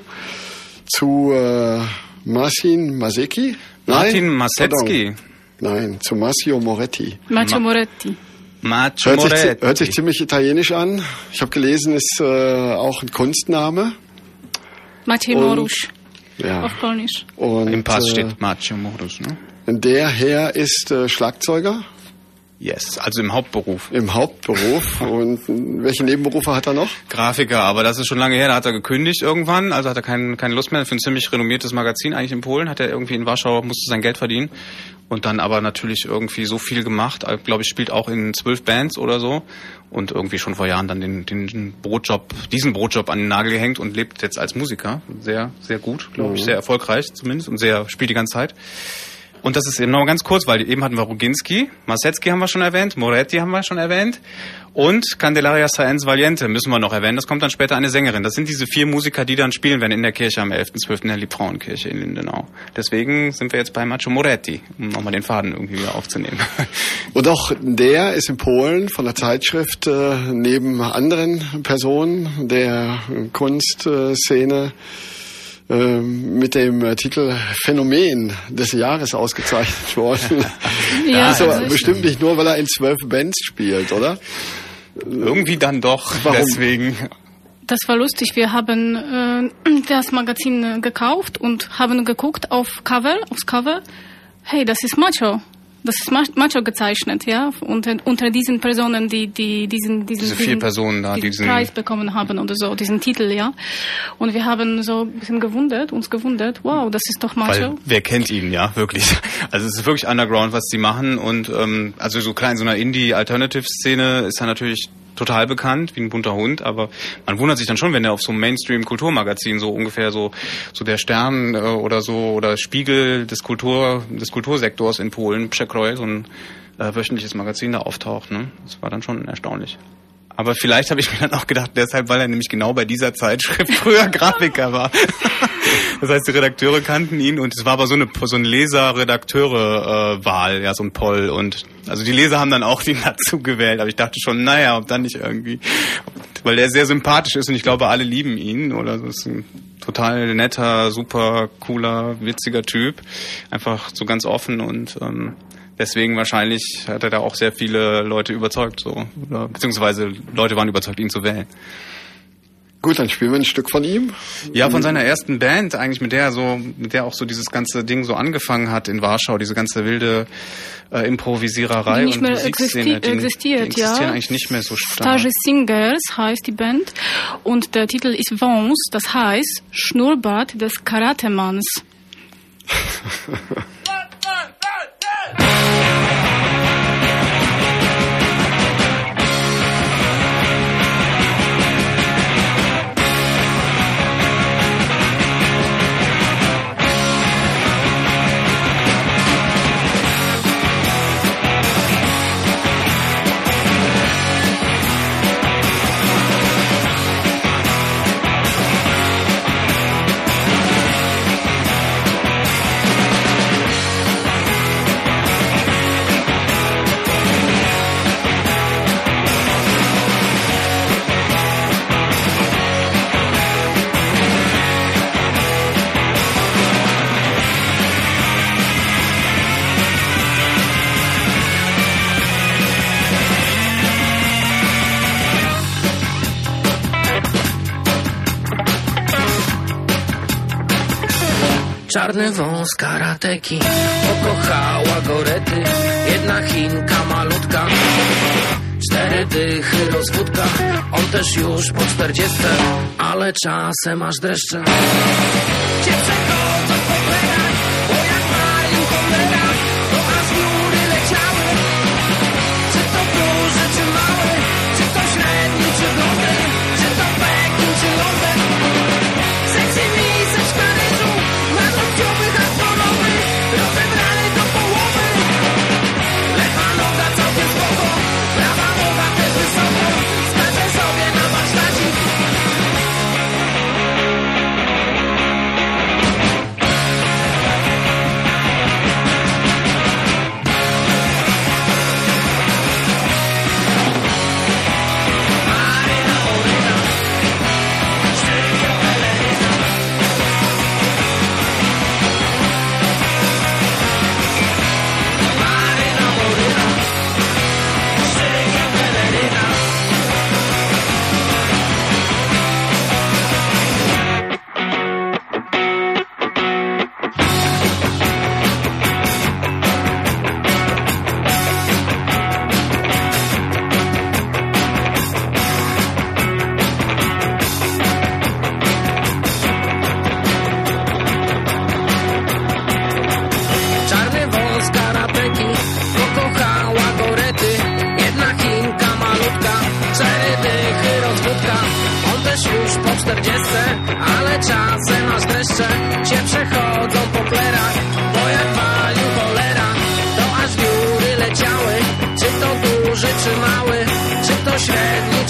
Zu äh, Marcin Masecki. Martin Masecki. Nein, zu Massimo Moretti. Macio Moretti. Macio Hört sich, Moretti. hört sich ziemlich italienisch an. Ich habe gelesen, ist äh, auch ein Kunstname. Maciej Und- Morusz Ja. auf Polnisch. Und Im Pass äh, steht Macio Morusz, ne? der Herr ist äh, Schlagzeuger Yes, also im Hauptberuf. im Hauptberuf. Und welche Nebenberufe hat er noch? Grafiker, aber das ist schon lange her, da hat er gekündigt irgendwann, also hat er kein, keine Lust mehr für ein ziemlich renommiertes Magazin eigentlich in Polen, hat er irgendwie in Warschau, musste sein Geld verdienen und dann aber natürlich irgendwie so viel gemacht, glaube ich, spielt auch in zwölf Bands oder so und irgendwie schon vor Jahren dann den, den Brotjob, diesen Brotjob an den Nagel gehängt und lebt jetzt als Musiker, sehr, sehr gut, glaube ich, sehr erfolgreich zumindest und sehr, spielt die ganze Zeit. Und das ist eben noch ganz kurz, weil eben hatten wir Ruginski, Masetzky haben wir schon erwähnt, Moretti haben wir schon erwähnt und Candelaria Sáenz Valiente müssen wir noch erwähnen. Das kommt dann später eine Sängerin. Das sind diese vier Musiker, die dann spielen werden in der Kirche am elften zwölften in der Liebfrauenkirche in Lindenau. Deswegen sind wir jetzt bei Macho Moretti, um nochmal den Faden irgendwie wieder aufzunehmen. Und auch der ist in Polen von der Zeitschrift äh, neben anderen Personen der Kunstszene mit dem Titel Phänomen des Jahres ausgezeichnet worden. Ja, also, also bestimmt nicht nur, weil er in zwölf Bands spielt, oder? Irgendwie dann doch. Warum? Deswegen. Das war lustig. Wir haben äh, das Magazin gekauft und haben geguckt auf Cover, aufs Cover. Hey, das ist Macho. Das ist Macho gezeichnet, ja, und unter diesen Personen, die, die diesen, diesen, Diese vier Personen da, diesen, diesen Preis bekommen haben oder so, diesen Titel, ja. Und wir haben so ein bisschen gewundert, uns gewundert, wow, das ist doch Macho. Weil wer kennt ihn, ja, wirklich. Also es ist wirklich Underground, was sie machen und ähm, also so klein, so einer Indie-Alternative-Szene ist er natürlich total bekannt, wie ein bunter Hund, aber man wundert sich dann schon, wenn er auf so einem Mainstream-Kulturmagazin so ungefähr so so der Stern äh, oder so oder Spiegel des Kultur des Kultursektors in Polen, Przekrój, so ein äh, wöchentliches Magazin da auftaucht, ne? Das war dann schon erstaunlich. Aber vielleicht habe ich mir dann auch gedacht, deshalb, weil er nämlich genau bei dieser Zeitschrift früher Grafiker war. Das heißt, die Redakteure kannten ihn und es war aber so eine so eine Leser-Redakteure-Wahl, äh, ja, so ein Poll. Und also die Leser haben dann auch ihn dazu gewählt. Aber ich dachte schon, naja, ob dann nicht irgendwie, weil der sehr sympathisch ist und ich glaube, alle lieben ihn. Oder so ist ein total netter, super cooler, witziger Typ. Einfach so ganz offen und ähm, deswegen wahrscheinlich hat er da auch sehr viele Leute überzeugt, so, oder, beziehungsweise Leute waren überzeugt, ihn zu wählen. Gut, dann spielen wir ein Stück von ihm. Ja, von seiner ersten Band, eigentlich mit der so, mit der auch so dieses ganze Ding so angefangen hat in Warschau, diese ganze wilde äh, Improvisiererei die nicht und mehr Musikszene, existi- existiert, die existieren ja. eigentlich nicht mehr so stark. Stage Singers heißt die Band und der Titel ist Vons, das heißt Schnurrbart des Karatemanns. Czarny wąs karateki, pokochała go Rety, jedna Chinka malutka, cztery dychy rozwódka, on też już po czterdziestce, ale czasem aż dreszcze. Cię przechodzą po plerach, bo jak palił cholera, to aż góry leciały. Czy to duży, czy mały, czy to średni, czy blondy, czy to Pekin, czy Londyn. Sexy miseczka ryżu, paznokciowych aktonowych, rozebrany do połowy. Lewa noga całkiem spoko, prawa noga też wysoko, skacze sobie na warsztacik. Czarny wąs karateki, pokochała go Rety, jedna Chinka malutka, cztery dychy rozwódka, on też już po czterdziestce, ale czasem aż dreszcze cię przechodzą po plerach, bo jak palił cholera.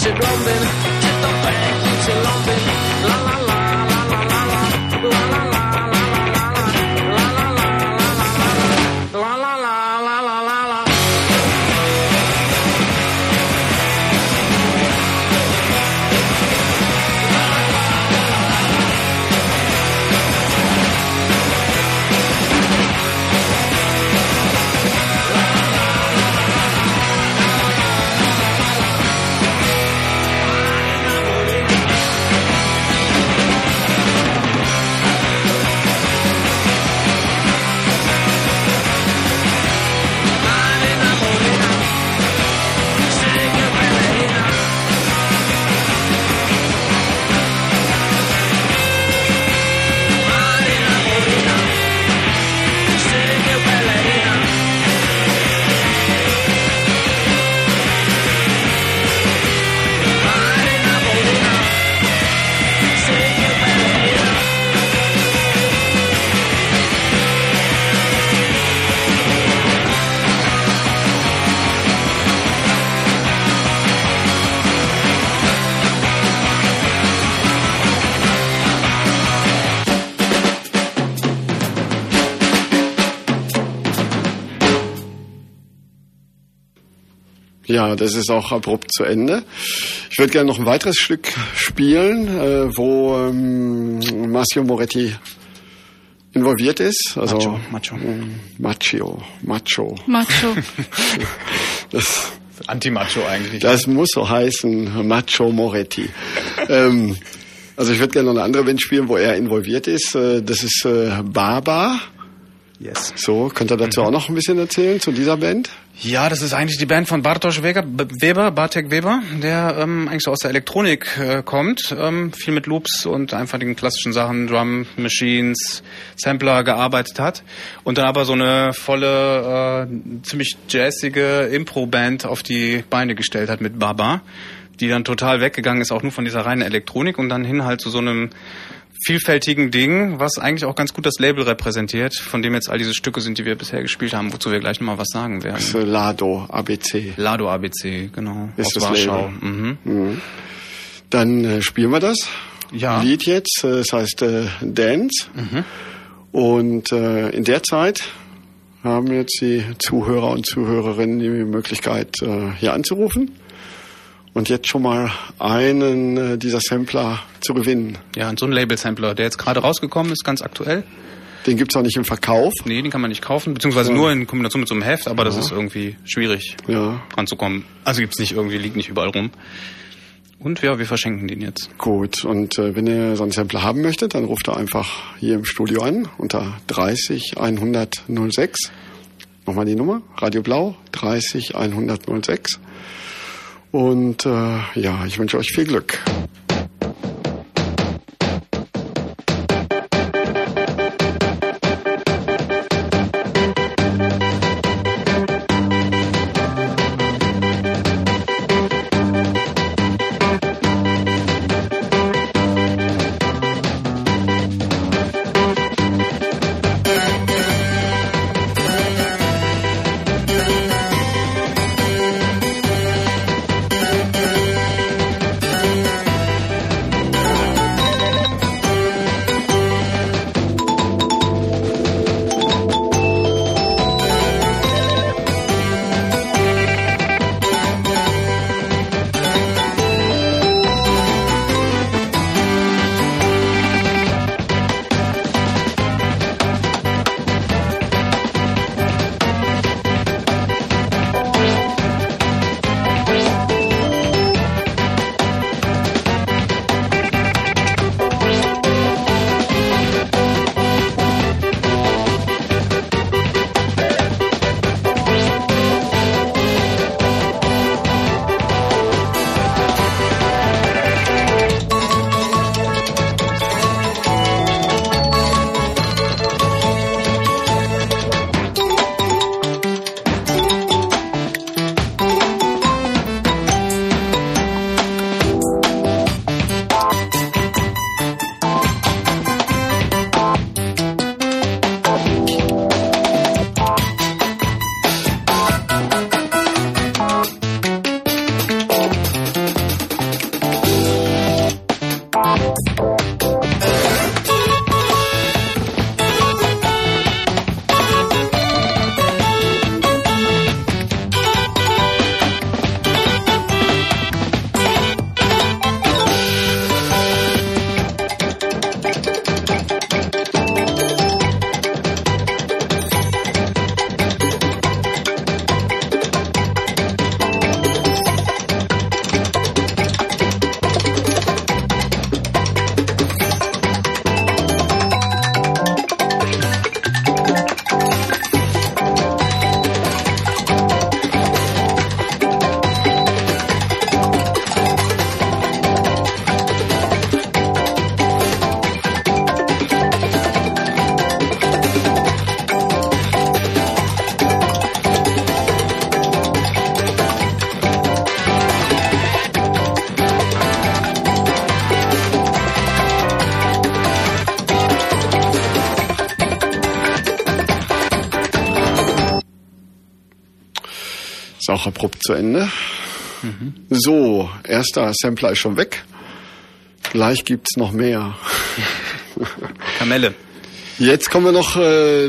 czy Blondyn, czy to Becky, czy Londyn. La la la la la la la, la la la la la la la la la la la la la. Ja, das ist auch abrupt zu Ende. Ich würde gerne noch ein weiteres Stück spielen, äh, wo ähm, Massimo Moretti involviert ist. Also Macho, Macho. Ähm, Macho, Macho. Macho. Das, Anti-Macho eigentlich. Das muss so heißen, Macho Moretti. ähm, also ich würde gerne noch eine andere Band spielen, wo er involviert ist. Äh, das ist äh, Baba. Yes. So, könnt ihr dazu auch noch ein bisschen erzählen, zu dieser Band? Ja, das ist eigentlich die Band von Bartosz Weber, Weber Bartek Weber, der ähm, eigentlich so aus der Elektronik äh, kommt, ähm, viel mit Loops und einfach den klassischen Sachen, Drum Machines, Sampler gearbeitet hat und dann aber so eine volle, äh, ziemlich jazzige Impro-Band auf die Beine gestellt hat mit Baba, die dann total weggegangen ist, auch nur von dieser reinen Elektronik und dann hin halt zu so einem vielfältigen Ding, was eigentlich auch ganz gut das Label repräsentiert, von dem jetzt all diese Stücke sind, die wir bisher gespielt haben, wozu wir gleich nochmal was sagen werden. Das ist Lado A B C. Lado A B C, genau. Ist aus das Warschau. Label. Mhm. Mhm. Dann äh, spielen wir das Ja. Lied jetzt. Äh, das heißt äh, Dance. Mhm. Und äh, in der Zeit haben jetzt die Zuhörer und Zuhörerinnen die Möglichkeit, äh, hier anzurufen. Und jetzt schon mal einen äh, dieser Sampler zu gewinnen. Ja, und so ein Label-Sampler, der jetzt gerade rausgekommen ist, ganz aktuell. Den gibt's auch nicht im Verkauf. Nee, den kann man nicht kaufen, beziehungsweise Ja. nur in Kombination mit so einem Heft, aber das Ja. ist irgendwie schwierig Ja, ranzukommen. Also gibt's nicht irgendwie, liegt nicht überall rum. Und ja, wir verschenken den jetzt. gut. Und äh, wenn ihr so einen Sampler haben möchtet, dann ruft er einfach hier im Studio an unter dreißig hundert null sechs. Nochmal die Nummer, Radio Blau, dreißig hundert null sechs. Und äh, ja, ich wünsche euch viel Glück. auch abrupt zu Ende. Mhm. So, erster Sampler ist schon weg. Gleich gibt's noch mehr. Kamelle. Jetzt kommen wir noch äh,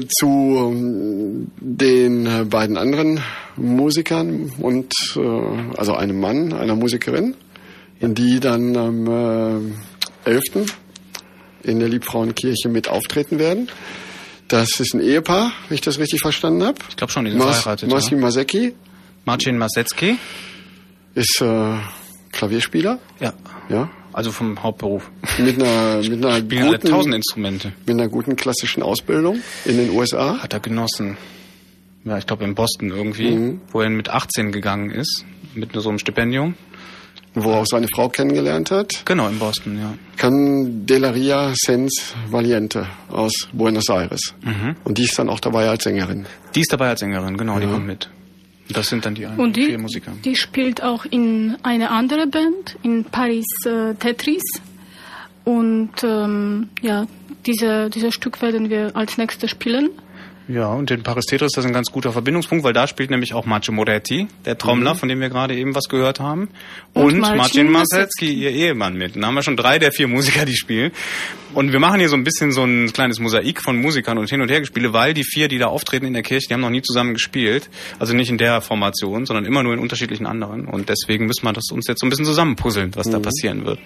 zu den äh, beiden anderen Musikern und äh, also einem Mann, einer Musikerin, die dann am äh, elften in der Liebfrauenkirche mit auftreten werden. Das ist ein Ehepaar, wenn ich das richtig verstanden habe. Ich glaube schon, die sind Mas- verheiratet. Marcin ja. Masecki Marcin Masecki ist äh, Klavierspieler. Ja. Ja. Also vom Hauptberuf. Mit einer, mit einer Spielen alle guten, tausend Instrumente. mit einer guten klassischen Ausbildung in den U S A. Hat er genossen. Ja, ich glaube in Boston irgendwie, Mhm. wo er mit achtzehn gegangen ist, mit so einem Stipendium. Wo er auch seine Frau kennengelernt hat. Genau, in Boston, ja. Candelaria Sens Valiente aus Buenos Aires. Mhm. Und die ist dann auch dabei als Sängerin. Die ist dabei als Sängerin, genau, die Ja. kommt mit. Und das sind dann die Und die, vier Musiker. die spielt auch in eine andere Band, in Paris äh, Tetris. Und ähm, ja, diese, dieses Stück werden wir als nächstes spielen. Ja, und in Paris Tetris ist das ein ganz guter Verbindungspunkt, weil da spielt nämlich auch Macio Moretti, der Trommler, mhm. von dem wir gerade eben was gehört haben. Und, und Marcin Masecki, ihr Ehemann mit. Dann haben wir schon drei der vier Musiker, die spielen. Und wir machen hier so ein bisschen so ein kleines Mosaik von Musikern und hin und her gespiele, weil die vier, die da auftreten in der Kirche, die haben noch nie zusammen gespielt. Also nicht in der Formation, sondern immer nur in unterschiedlichen anderen. Und deswegen müssen wir das uns jetzt so ein bisschen zusammenpuzzeln, was mhm. da passieren wird.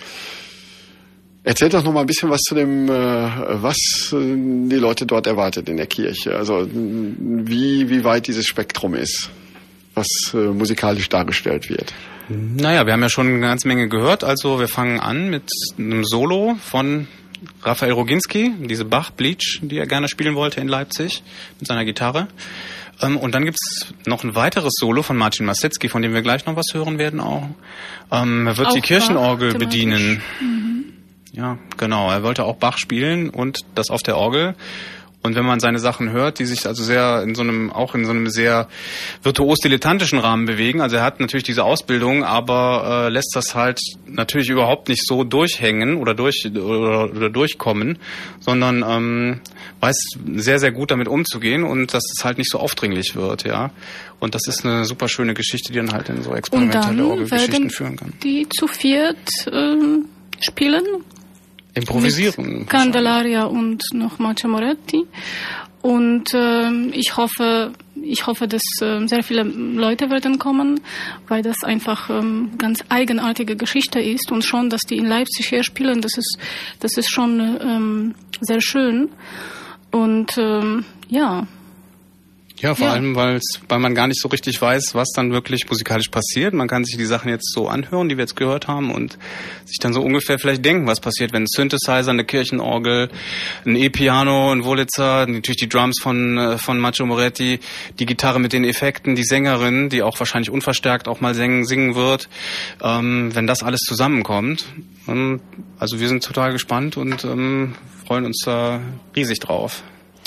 Erzählt doch noch mal ein bisschen was zu dem, äh, was äh, die Leute dort erwartet in der Kirche. Also wie, wie weit dieses Spektrum ist, was äh, musikalisch dargestellt wird. Naja, wir haben ja schon eine ganze Menge gehört. Also wir fangen an mit einem Solo von Raphael Roginski, diese Bach-Bleach, die er gerne spielen wollte in Leipzig mit seiner Gitarre. Ähm, und dann gibt's noch ein weiteres Solo von Marcin Masecki, von dem wir gleich noch was hören werden auch. Ähm, er wird auch die Kirchenorgel Bach, bedienen. Mhm. Ja, genau. Er wollte auch Bach spielen und das auf der Orgel. Und wenn man seine Sachen hört, die sich also sehr in so einem, auch in so einem sehr virtuos-dilettantischen Rahmen bewegen. Also er hat natürlich diese Ausbildung, aber äh, lässt das halt natürlich überhaupt nicht so durchhängen oder durch oder, oder durchkommen, sondern ähm, weiß sehr, sehr gut damit umzugehen und dass es halt nicht so aufdringlich wird, ja. Und das ist eine super schöne Geschichte, die dann halt in so experimentelle Orgelgeschichten führen kann. Die zu viert ähm, spielen. Improvisieren. Candelaria und noch Macio Moretti. Und äh, ich hoffe, ich hoffe, dass äh, sehr viele Leute werden kommen, weil das einfach ähm, ganz eigenartige Geschichte ist und schon, dass die in Leipzig hier spielen, das ist, das ist schon ähm, sehr schön. Und ähm, ja. Ja, vor ja. allem, weil's, weil man gar nicht so richtig weiß, was dann wirklich musikalisch passiert. Man kann sich die Sachen jetzt so anhören, die wir jetzt gehört haben und sich dann so ungefähr vielleicht denken, was passiert, wenn ein Synthesizer, eine Kirchenorgel, ein E-Piano, ein Wurlitzer, natürlich die Drums von von Macio Moretti, die Gitarre mit den Effekten, die Sängerin, die auch wahrscheinlich unverstärkt auch mal singen, singen wird, ähm, wenn das alles zusammenkommt. Ähm, also wir sind total gespannt und ähm, freuen uns da riesig drauf.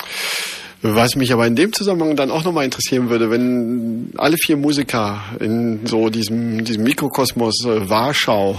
Was mich aber in dem Zusammenhang dann auch nochmal interessieren würde, wenn alle vier Musiker in so diesem, diesem Mikrokosmos äh, Warschau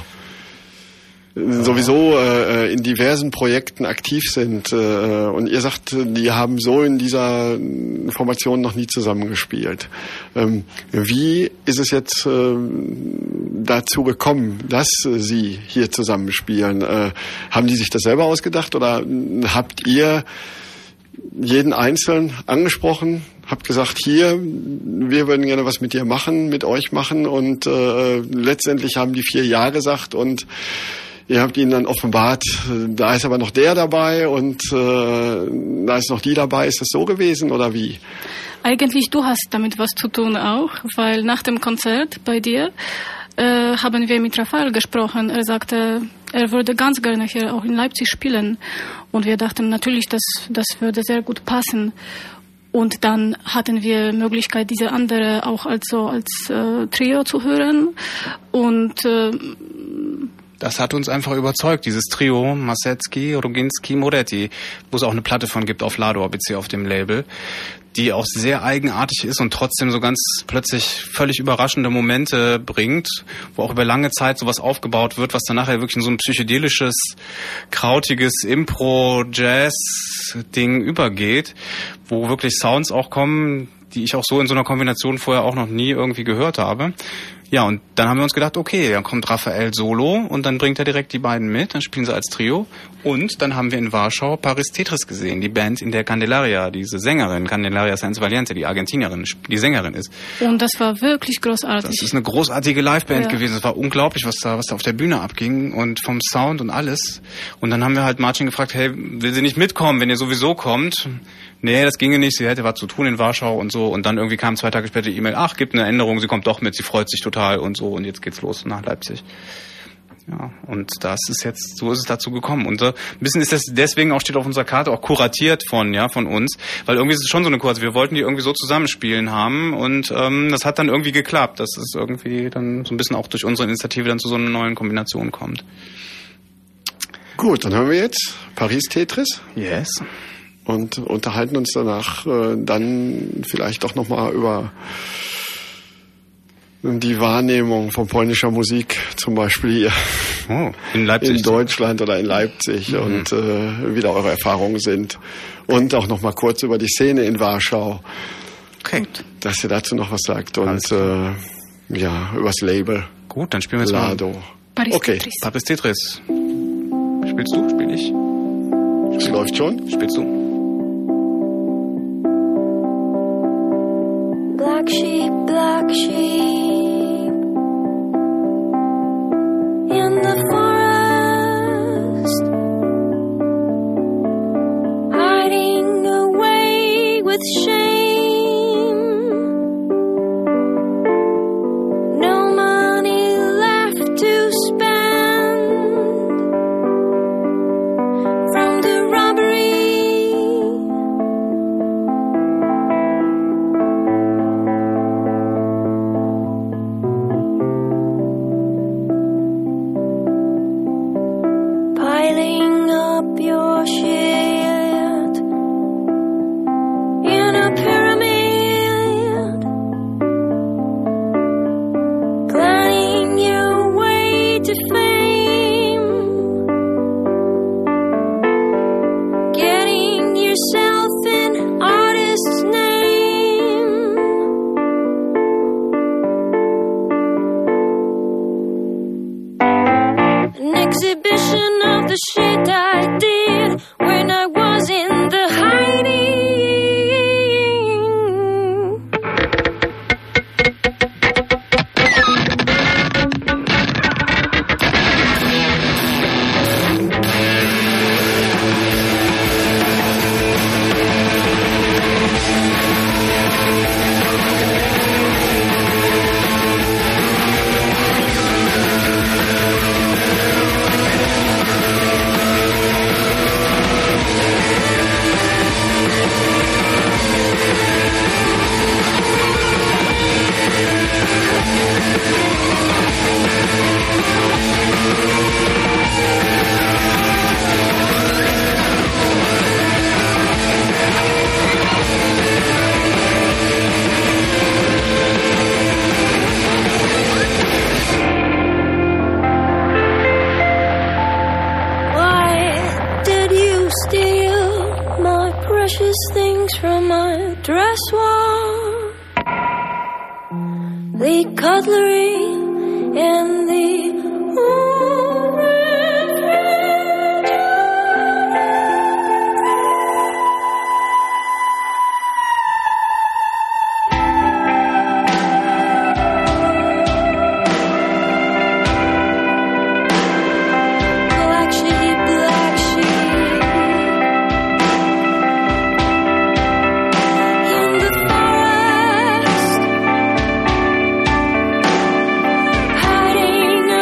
ja. sowieso äh, in diversen Projekten aktiv sind äh, und ihr sagt, die haben so in dieser Formation noch nie zusammengespielt. Ähm, wie ist es jetzt äh, dazu gekommen, dass äh, sie hier zusammenspielen? Äh, haben die sich das selber ausgedacht oder habt ihr jeden Einzelnen angesprochen, habt gesagt, hier, wir würden gerne was mit dir machen, mit euch machen und äh, letztendlich haben die vier Ja gesagt und ihr habt ihnen dann offenbart, da ist aber noch der dabei und äh, da ist noch die dabei. Ist das so gewesen oder wie? Eigentlich du hast damit was zu tun auch, weil nach dem Konzert bei dir äh, haben wir mit Raphael gesprochen. Er sagte, er würde ganz gerne hier auch in Leipzig spielen. Und wir dachten natürlich, dass das würde sehr gut passen. Und dann hatten wir Möglichkeit, diese andere auch als so als äh, Trio zu hören. Und äh, das hat uns einfach überzeugt, dieses Trio Masecki, Roginski, Moretti, wo es auch eine Platte von gibt auf Lado, beziehungsweise auf dem Label, die auch sehr eigenartig ist und trotzdem so ganz plötzlich völlig überraschende Momente bringt, wo auch über lange Zeit sowas aufgebaut wird, was dann nachher wirklich in so ein psychedelisches, krautiges Impro-Jazz-Ding übergeht, wo wirklich Sounds auch kommen, die ich auch so in so einer Kombination vorher auch noch nie irgendwie gehört habe. Ja, und dann haben wir uns gedacht, okay, dann kommt Raphael solo und dann bringt er direkt die beiden mit, dann spielen sie als Trio. Und dann haben wir in Warschau Paris Tetris gesehen, die Band, in der Candelaria, diese Sängerin, Candelaria Sáenz Valiente, die Argentinierin, die Sängerin ist. Und das war wirklich großartig. Das ist eine großartige Liveband ja. gewesen. Es war unglaublich, was da, was da auf der Bühne abging und vom Sound und alles. Und dann haben wir halt Martin gefragt, hey, will sie nicht mitkommen, wenn ihr sowieso kommt? Nee, das ginge nicht, sie hätte was zu tun in Warschau und so. Und dann irgendwie kam zwei Tage später die E-Mail, ach, gibt eine Änderung, sie kommt doch mit, sie freut sich total und so. Und jetzt geht's los nach Leipzig. Ja, und das ist jetzt, so ist es dazu gekommen. Und so ein bisschen ist das deswegen auch, steht auf unserer Karte, auch kuratiert von, ja, von uns. Weil irgendwie ist es schon so eine Kurse, wir wollten die irgendwie so zusammenspielen haben und ähm, das hat dann irgendwie geklappt, dass es irgendwie dann so ein bisschen auch durch unsere Initiative dann zu so einer neuen Kombination kommt. Gut, dann hören wir jetzt Paris Tetris. Yes. Und unterhalten uns danach äh, dann vielleicht doch nochmal über die Wahrnehmung von polnischer Musik, zum Beispiel hier oh, in Leipzig, in Deutschland oder in Leipzig mhm. und äh, wie da eure Erfahrungen sind. Und auch nochmal kurz über die Szene in Warschau. Okay. Dass ihr dazu noch was sagt. Und äh, ja, übers Label. Gut, dann spielen wir jetzt Lado. mal. Paris okay. Tetris. Paris Tetris. Spielst du? Spiel ich? Es läuft schon. Spielst du? Black sheep, black sheep in the forest, hiding away with shame. No money left to spend from the robbery. Piling up your shit in a pyramid, planning your way to fame, getting yourself an artist's name. An exhibition of the shit I did when I was in the hiding. Why did you steal my precious things from my dress wall? The cutlery and the old refrigerator. Black sheep, black sheep in the forest, hiding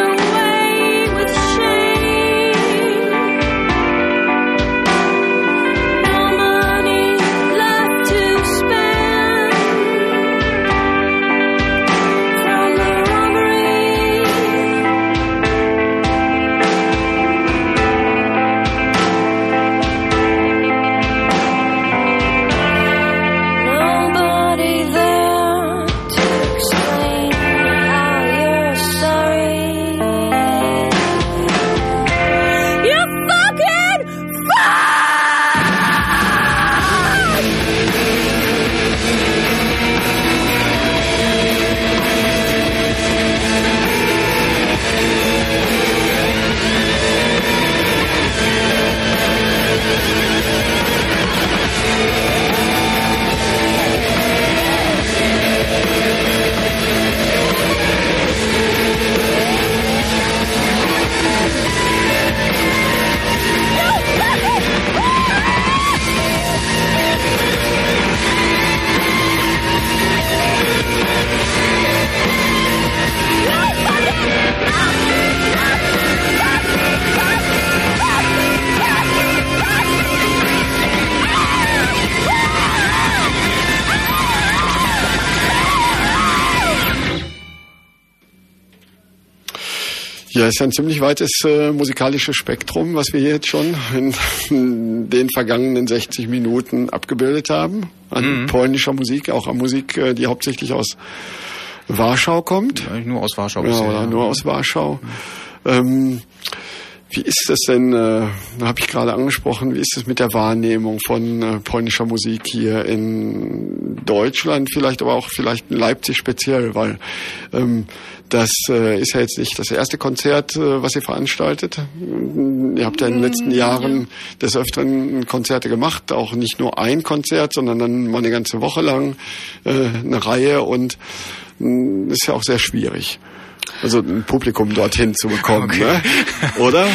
Ja, es ist ein ziemlich weites äh, musikalisches Spektrum, was wir hier jetzt schon in, in den vergangenen sechzig Minuten abgebildet haben. An mhm. polnischer Musik, auch an Musik, äh, die hauptsächlich aus Warschau kommt. Ja, nur aus Warschau. Ja, bisher, oder ja. nur aus Warschau. Mhm. Ähm, wie ist das denn, äh, habe ich gerade angesprochen, wie ist es mit der Wahrnehmung von äh, polnischer Musik hier in Deutschland, vielleicht aber auch vielleicht in Leipzig speziell, weil ähm, das äh, ist ja jetzt nicht das erste Konzert, äh, was ihr veranstaltet. Ihr habt ja in den letzten Jahren des Öfteren Konzerte gemacht, auch nicht nur ein Konzert, sondern dann mal eine ganze Woche lang äh, eine Reihe und mh, ist ja auch sehr schwierig. Also ein Publikum dorthin zu bekommen, okay. Ne? Oder?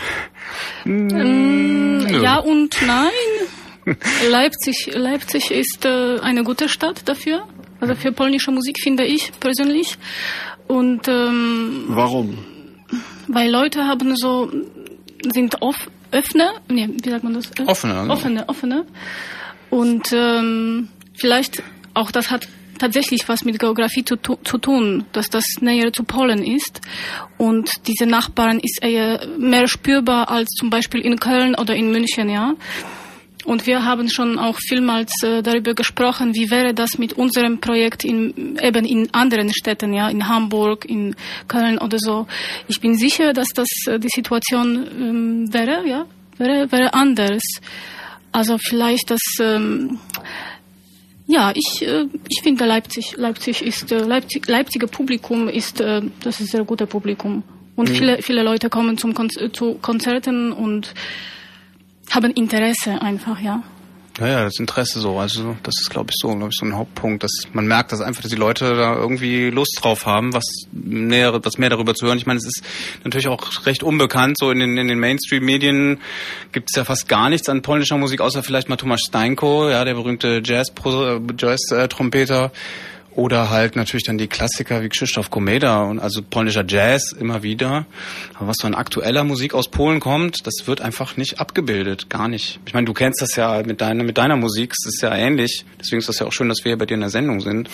Ähm, ja und nein. Leipzig, Leipzig ist äh, eine gute Stadt dafür. Also für polnische Musik, finde ich persönlich. Und ähm, warum? Weil Leute haben so sind off, offene, nee, wie sagt man das? Offene, also. offene, offene. Und ähm, vielleicht auch das hat tatsächlich was mit Geografie zu, zu tun, dass das näher zu Polen ist und diese Nachbarn ist eher mehr spürbar als zum Beispiel in Köln oder in München, ja. Und wir haben schon auch vielmals äh, darüber gesprochen, wie wäre das mit unserem Projekt in, eben in anderen Städten, ja, in Hamburg, in Köln oder so. Ich bin sicher, dass das äh, die Situation ähm, wäre, ja, wäre, wäre anders. Also vielleicht das, ähm, ja, ich, äh, ich finde Leipzig, Leipzig ist, äh, Leipzig, Leipziger Publikum ist, äh, das ist ein sehr guter Publikum. Und mhm. viele, viele Leute kommen zum Kon- zu Konzerten und haben Interesse einfach, ja. Ja, ja, das Interesse so, also das ist, glaube ich, so, glaube ich, so ein Hauptpunkt, dass man merkt, dass einfach, dass die Leute da irgendwie Lust drauf haben, was näher, was mehr darüber zu hören. Ich meine, es ist natürlich auch recht unbekannt, so in den, in den Mainstream-Medien gibt es ja fast gar nichts an polnischer Musik, außer vielleicht mal Tomasz Stańko, ja, der berühmte Jazz-Trompeter. Oder halt natürlich dann die Klassiker wie Krzysztof Komeda und also polnischer Jazz immer wieder. Aber was so an aktueller Musik aus Polen kommt, das wird einfach nicht abgebildet, gar nicht. Ich meine, du kennst das ja mit deiner mit deiner Musik, es ist ja ähnlich. Deswegen ist das ja auch schön, dass wir hier bei dir in der Sendung sind.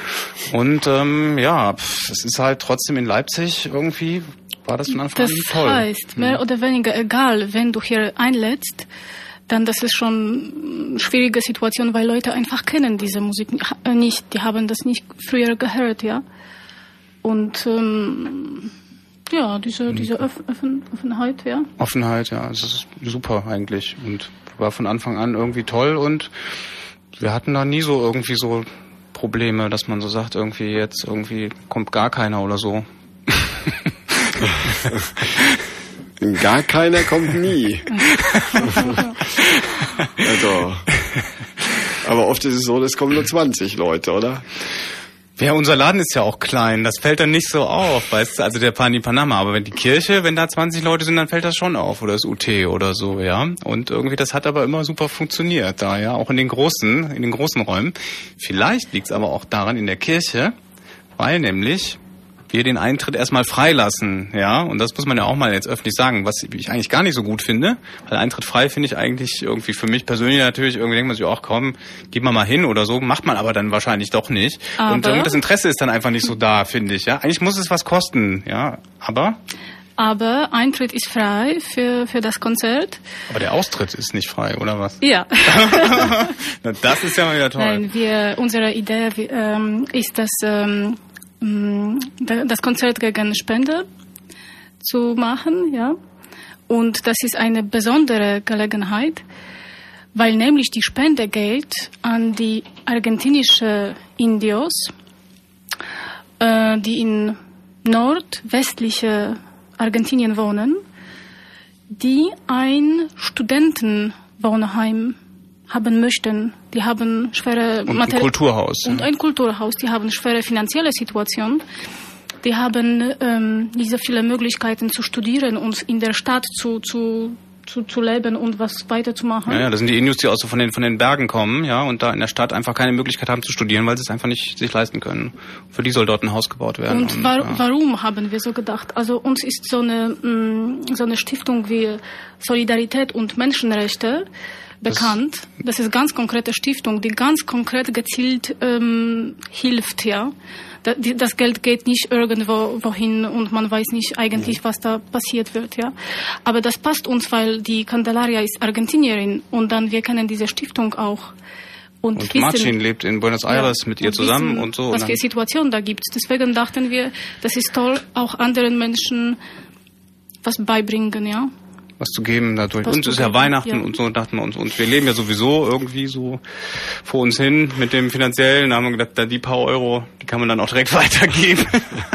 Und ähm, ja, es ist halt trotzdem in Leipzig irgendwie, war das von Anfang an toll. Das heißt, mehr oder weniger egal, wenn du hier einlädst, dann das ist schon eine schwierige Situation, weil Leute einfach kennen diese Musik nicht. Die haben das nicht früher gehört, ja. Und ähm, ja, diese, diese Offen, Offenheit, ja. Offenheit, ja, das ist super eigentlich und war von Anfang an irgendwie toll und wir hatten da nie so irgendwie so Probleme, dass man so sagt, irgendwie jetzt irgendwie kommt gar keiner oder so. Gar keiner kommt nie. Also, aber oft ist es so, es kommen nur zwanzig Leute, oder? Ja, unser Laden ist ja auch klein, das fällt dann nicht so auf, weißt du, also der Pani Panama, aber wenn die Kirche, wenn da zwanzig Leute sind, dann fällt das schon auf, oder das U T oder so, ja. Und irgendwie, das hat aber immer super funktioniert da, ja, auch in den großen, in den großen Räumen. Vielleicht liegt es aber auch daran in der Kirche, weil nämlich wir den Eintritt erstmal freilassen, ja, und das muss man ja auch mal jetzt öffentlich sagen, was ich eigentlich gar nicht so gut finde, weil Eintritt frei finde ich eigentlich irgendwie für mich persönlich natürlich, irgendwie denkt man sich auch, komm, geht man mal hin oder so, macht man aber dann wahrscheinlich doch nicht. Aber und irgendwie das Interesse ist dann einfach nicht so da, finde ich, ja. Eigentlich muss es was kosten, ja, aber... Aber Eintritt ist frei für, für das Konzert. Aber der Austritt ist nicht frei, oder was? Ja. Na, das ist ja mal wieder toll. Nein, wir, unsere Idee ähm, ist, dass... Ähm, das Konzert gegen Spende zu machen, ja. Und das ist eine besondere Gelegenheit, weil nämlich die Spende geht an die argentinische Indios, äh, die in nordwestliche Argentinien wohnen, die ein Studentenwohnheim haben möchten. Die haben schwere und ein Kulturhaus. Und ja. ein Kulturhaus. Die haben schwere finanzielle Situation. Die haben ähm, nicht so viele Möglichkeiten zu studieren und in der Stadt zu, zu, zu, zu leben und was weiterzumachen. Ja, ja, das sind die Indios, die auch so von den, von den Bergen kommen, ja, und da in der Stadt einfach keine Möglichkeit haben zu studieren, weil sie es einfach nicht sich leisten können. Für die soll dort ein Haus gebaut werden. Und, und war, ja. warum haben wir so gedacht? Also uns ist so eine, mh, so eine Stiftung wie Solidarität und Menschenrechte bekannt. Das ist eine ganz konkrete Stiftung, die ganz konkret gezielt ähm, hilft, ja. das Geld geht nicht irgendwo wohin und man weiß nicht eigentlich, was da passiert wird, ja. Aber das passt uns, weil die Candelaria ist Argentinierin und dann wir kennen diese Stiftung auch. Und, und wissen, Marcin lebt in Buenos Aires ja, mit ihr zusammen wissen, und so. Was und für Situationen da gibt. Deswegen dachten wir, das ist toll, auch anderen Menschen was beibringen, ja. Was zu geben dadurch. Was Uns ist ja geben, Weihnachten ja. und so dachten wir uns. Und wir leben ja sowieso irgendwie so vor uns hin mit dem Finanziellen. Da haben wir gedacht, da die paar Euro, die kann man dann auch direkt weitergeben.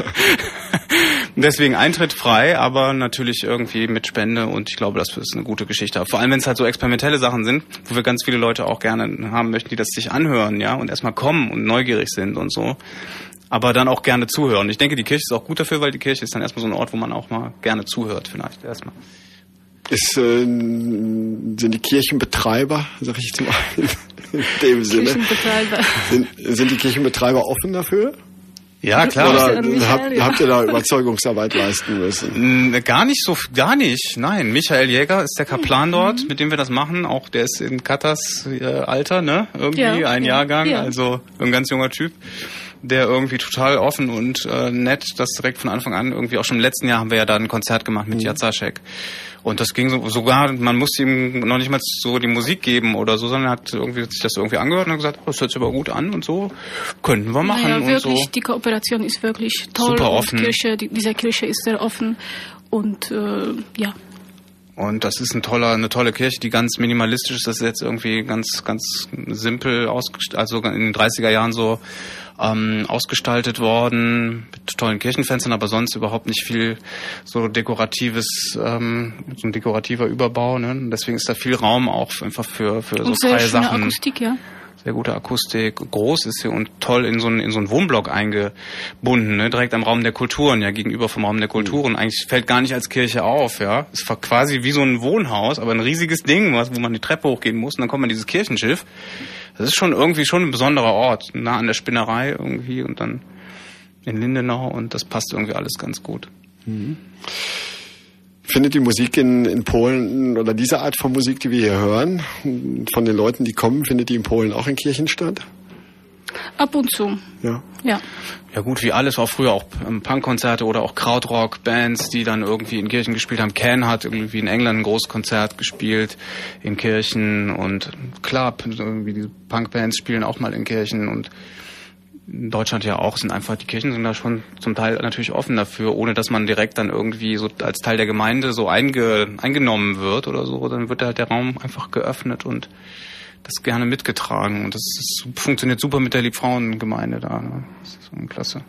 Und deswegen Eintritt frei, aber natürlich irgendwie mit Spende. Und ich glaube, das ist eine gute Geschichte. Vor allem, wenn es halt so experimentelle Sachen sind, wo wir ganz viele Leute auch gerne haben möchten, die das sich anhören, ja, und erstmal kommen und neugierig sind und so. Aber dann auch gerne zuhören. Ich denke, die Kirche ist auch gut dafür, weil die Kirche ist dann erstmal so ein Ort, wo man auch mal gerne zuhört, vielleicht erstmal. Ist, äh, sind die Kirchenbetreiber, sag ich jetzt mal, in dem Sinne, Kirchenbetreiber. Sind, sind die Kirchenbetreiber offen dafür? Ja, klar. Oder Michael, habt, ja. habt ihr da Überzeugungsarbeit leisten müssen? Gar nicht so, gar nicht. Nein, Michael Jäger ist der Kaplan dort, mit dem wir das machen. Auch der ist in Katas äh, Alter, ne? Irgendwie Ja, ein ja, Jahrgang, ja. also ein ganz junger Typ, der irgendwie total offen und äh, nett, das direkt von Anfang an irgendwie, auch schon im letzten Jahr haben wir ja da ein Konzert gemacht mit mhm. Jacek. Und das ging so, sogar, man musste ihm noch nicht mal so die Musik geben oder so, sondern er hat irgendwie sich das irgendwie angehört und hat gesagt, oh, das hört sich aber gut an und so, könnten wir machen Naja, und wirklich, so. die Kooperation ist wirklich toll. Super und offen. Kirche, die, diese Kirche ist sehr offen und äh, ja. Und das ist ein toller, eine tolle Kirche, die ganz minimalistisch ist. Das ist jetzt irgendwie ganz, ganz simpel ausgestaltet, also in den dreißiger Jahren so ähm, ausgestaltet worden, mit tollen Kirchenfenstern, aber sonst überhaupt nicht viel so dekoratives, ähm, so ein dekorativer Überbau. Ne? Und deswegen ist da viel Raum auch einfach für, für so Und sehr freie schöne Sachen. Akustik, ja. Sehr gute Akustik, groß ist sie und toll in so einen, in so einen Wohnblock eingebunden, ne? Direkt am Raum der Kulturen, ja, gegenüber vom Raum der Kulturen. Eigentlich fällt gar nicht als Kirche auf, ja. Es war quasi wie so ein Wohnhaus, aber ein riesiges Ding, was, wo man die Treppe hochgehen muss und dann kommt man in dieses Kirchenschiff. Das ist schon irgendwie schon ein besonderer Ort, nah an der Spinnerei irgendwie und dann in Lindenau und das passt irgendwie alles ganz gut. Mhm. Findet die Musik in, in Polen oder diese Art von Musik, die wir hier hören, von den Leuten, die kommen, findet die in Polen auch in Kirchen statt? Ab und zu. Ja. Ja. Ja gut, wie alles, auch früher auch ähm, Punkkonzerte oder auch Krautrock-Bands, die dann irgendwie in Kirchen gespielt haben. Can hat irgendwie in England ein Großkonzert gespielt in Kirchen und klar, irgendwie diese Punkbands spielen auch mal in Kirchen und in Deutschland ja auch, sind einfach, die Kirchen sind da schon zum Teil natürlich offen dafür, ohne dass man direkt dann irgendwie so als Teil der Gemeinde so einge, eingenommen wird oder so, dann wird halt der Raum einfach geöffnet und das gerne mitgetragen und das ist, funktioniert super mit der Liebfrauengemeinde da, ne? Das ist so klasse.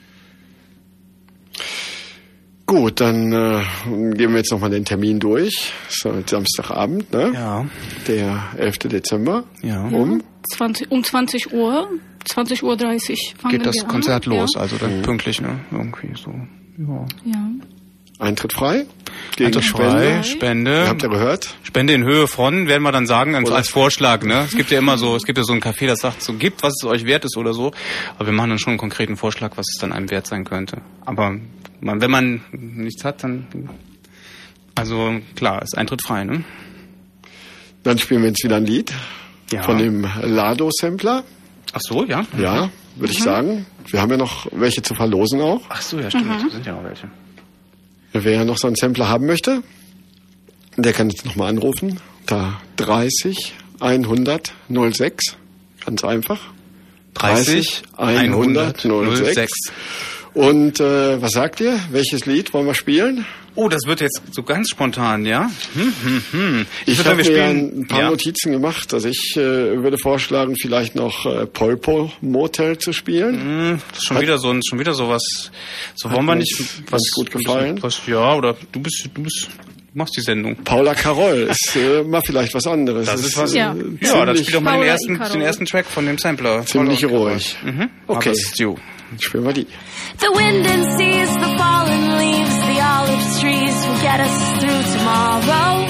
Gut, dann äh, gehen wir jetzt nochmal den Termin durch. So, Samstagabend, ne? Ja. Der elften Dezember. Ja. Um? zwanzig, um zwanzig Uhr, zwanzig Uhr dreißig fangen Geht das wir Konzert an. los, Ja. also dann pünktlich, ne? Irgendwie so. Ja. Ja. Eintritt frei? Gegen Eintritt Spende? frei, Spende. Habt ihr gehört? Spende in Höhe von, werden wir dann sagen, als, Oder- als Vorschlag, ne? Es gibt ja immer so, es gibt ja so ein Café, das sagt, so gibt, was es euch wert ist oder so. Aber wir machen dann schon einen konkreten Vorschlag, was es dann einem wert sein könnte. Aber man, wenn man nichts hat, dann, also klar, ist Eintritt frei, ne? Dann spielen wir jetzt wieder ein Lied Ja. von dem Lado-Sampler. Ach so, ja? Ja, würde ich sagen. Wir haben ja noch welche zu verlosen auch. Ach so, ja, stimmt, da sind ja auch welche. Wer ja noch so einen Sampler haben möchte, der kann jetzt nochmal anrufen. Da dreißig hundert null sechs. Ganz einfach. dreißig hundert null sechs. Und äh, was sagt ihr? Welches Lied wollen wir spielen? Oh, das wird jetzt so ganz spontan, ja? Hm, hm, hm. Ich, würde habe sagen, mir wir spielen- ein paar ja. Notizen gemacht. Also ich äh, würde vorschlagen, vielleicht noch äh, Polpo Motel zu spielen. Hm, das ist schon Hat- wieder so ein, schon wieder sowas. So Hat wollen wir uns nicht ganz gut gefallen. Was, ja, oder du bist, du bist, du machst die Sendung. Paula Carroll ist äh, mal vielleicht was anderes. Das Es ist was. äh, Ja. Ja, dann ziemlich- spiel doch mal den Paula ersten, Icarol. den ersten Track von dem Sampler. Ziemlich Paula Icarol. ruhig. Mhm. Okay. Aber Stu. Spielen wir die. The wind and seas, the fallen leaves, the olive trees will get us through tomorrow.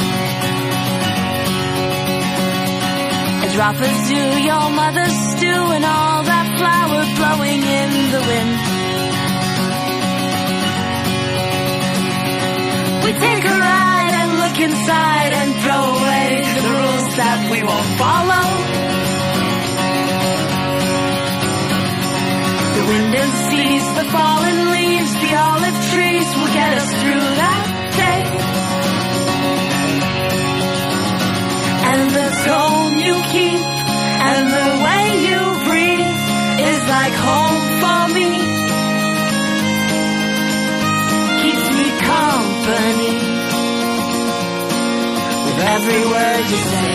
As rappers do, your mother's stew and all that flour blowing in the wind. We take a ride and look inside and throw away the rules that we won't follow. The wind and the olive trees will get us through that day. And the tone you keep and the way you breathe is like home for me. Keeps me company with every word you say.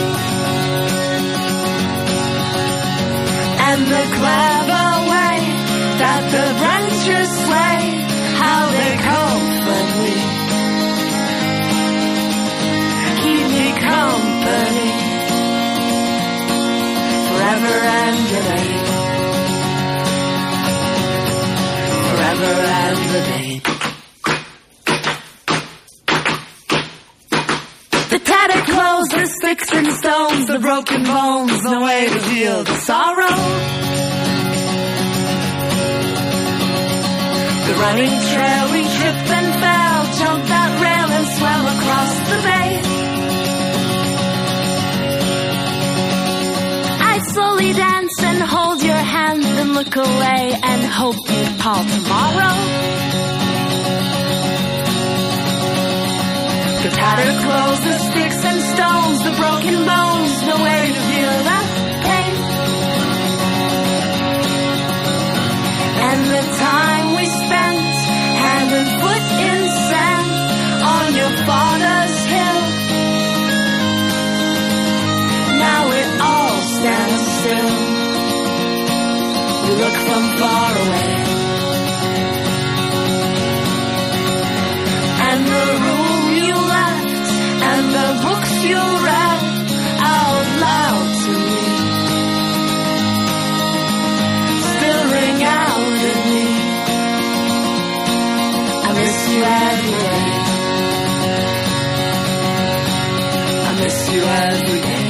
And the clever way that the branches sway, how they comfort me, keep me company forever and a day, forever and a day. The tattered clothes, the sticks and stones, the broken bones, no way to heal the sorrow. The running trail, we tripped and fell, jumped that rail and swam across the bay. I'd slowly dance and hold your hand and look away and hope you'd call tomorrow. The tattered clothes, the sticks and stones, the broken bones, no way to heal that pain. And the time we spent hand and foot in sand on your father's hill, now it all stands still. We look from far away, and the room you left and the books you read out loud to me still ring out in me. I miss you every day, I miss you every day.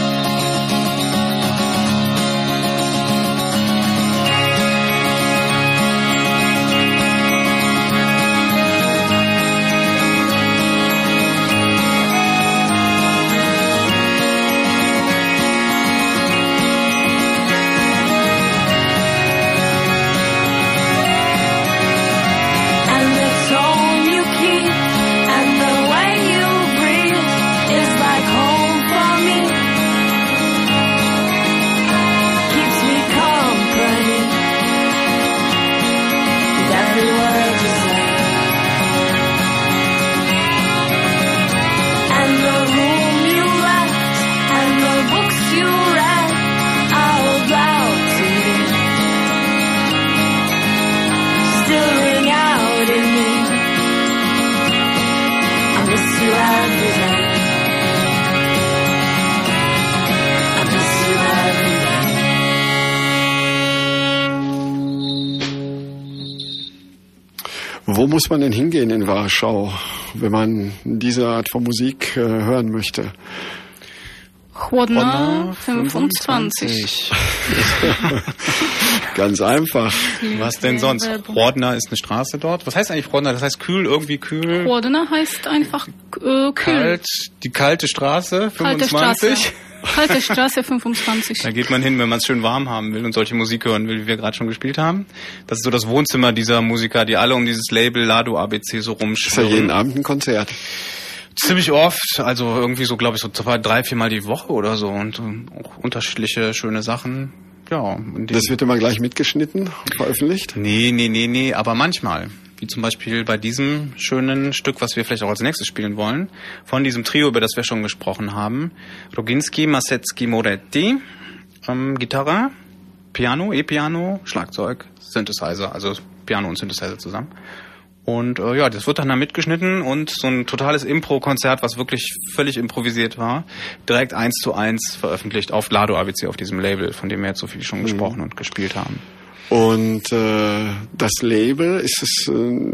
Wo muss man denn hingehen in Warschau, wenn man diese Art von Musik äh, hören möchte? Chłodna fünfundzwanzig. Ganz einfach. Was denn sonst? Chłodna ist eine Straße dort. Was heißt eigentlich Chłodna? Das heißt kühl, irgendwie kühl. Chłodna heißt einfach äh, kühl. Kalt, die kalte Straße, fünfundzwanzig. Kalte Straße. Kalte Straße fünfundzwanzig. Da geht man hin, wenn man es schön warm haben will und solche Musik hören will, wie wir gerade schon gespielt haben. Das ist so das Wohnzimmer dieser Musiker, die alle um dieses Label Lado A B C so rumschwirren. Ist ja jeden Abend ein Konzert. Ziemlich oft, also irgendwie so, glaube ich, so zwei, drei, viermal die Woche oder so und auch unterschiedliche schöne Sachen. Ja. Das wird immer gleich mitgeschnitten, veröffentlicht? Nee, nee, nee, nee, aber manchmal. Wie zum Beispiel bei diesem schönen Stück, was wir vielleicht auch als nächstes spielen wollen, von diesem Trio, über das wir schon gesprochen haben. Roginski, Masecki, Moretti, ähm, Gitarre, Piano, E-Piano, Schlagzeug, Synthesizer, also Piano und Synthesizer zusammen. Und äh, ja, das wird dann da mitgeschnitten und so ein totales Impro-Konzert, was wirklich völlig improvisiert war, direkt eins zu eins veröffentlicht auf Lado A B C, auf diesem Label, von dem wir jetzt so viel schon mhm. gesprochen und gespielt haben. Und äh, das Label, ist es äh,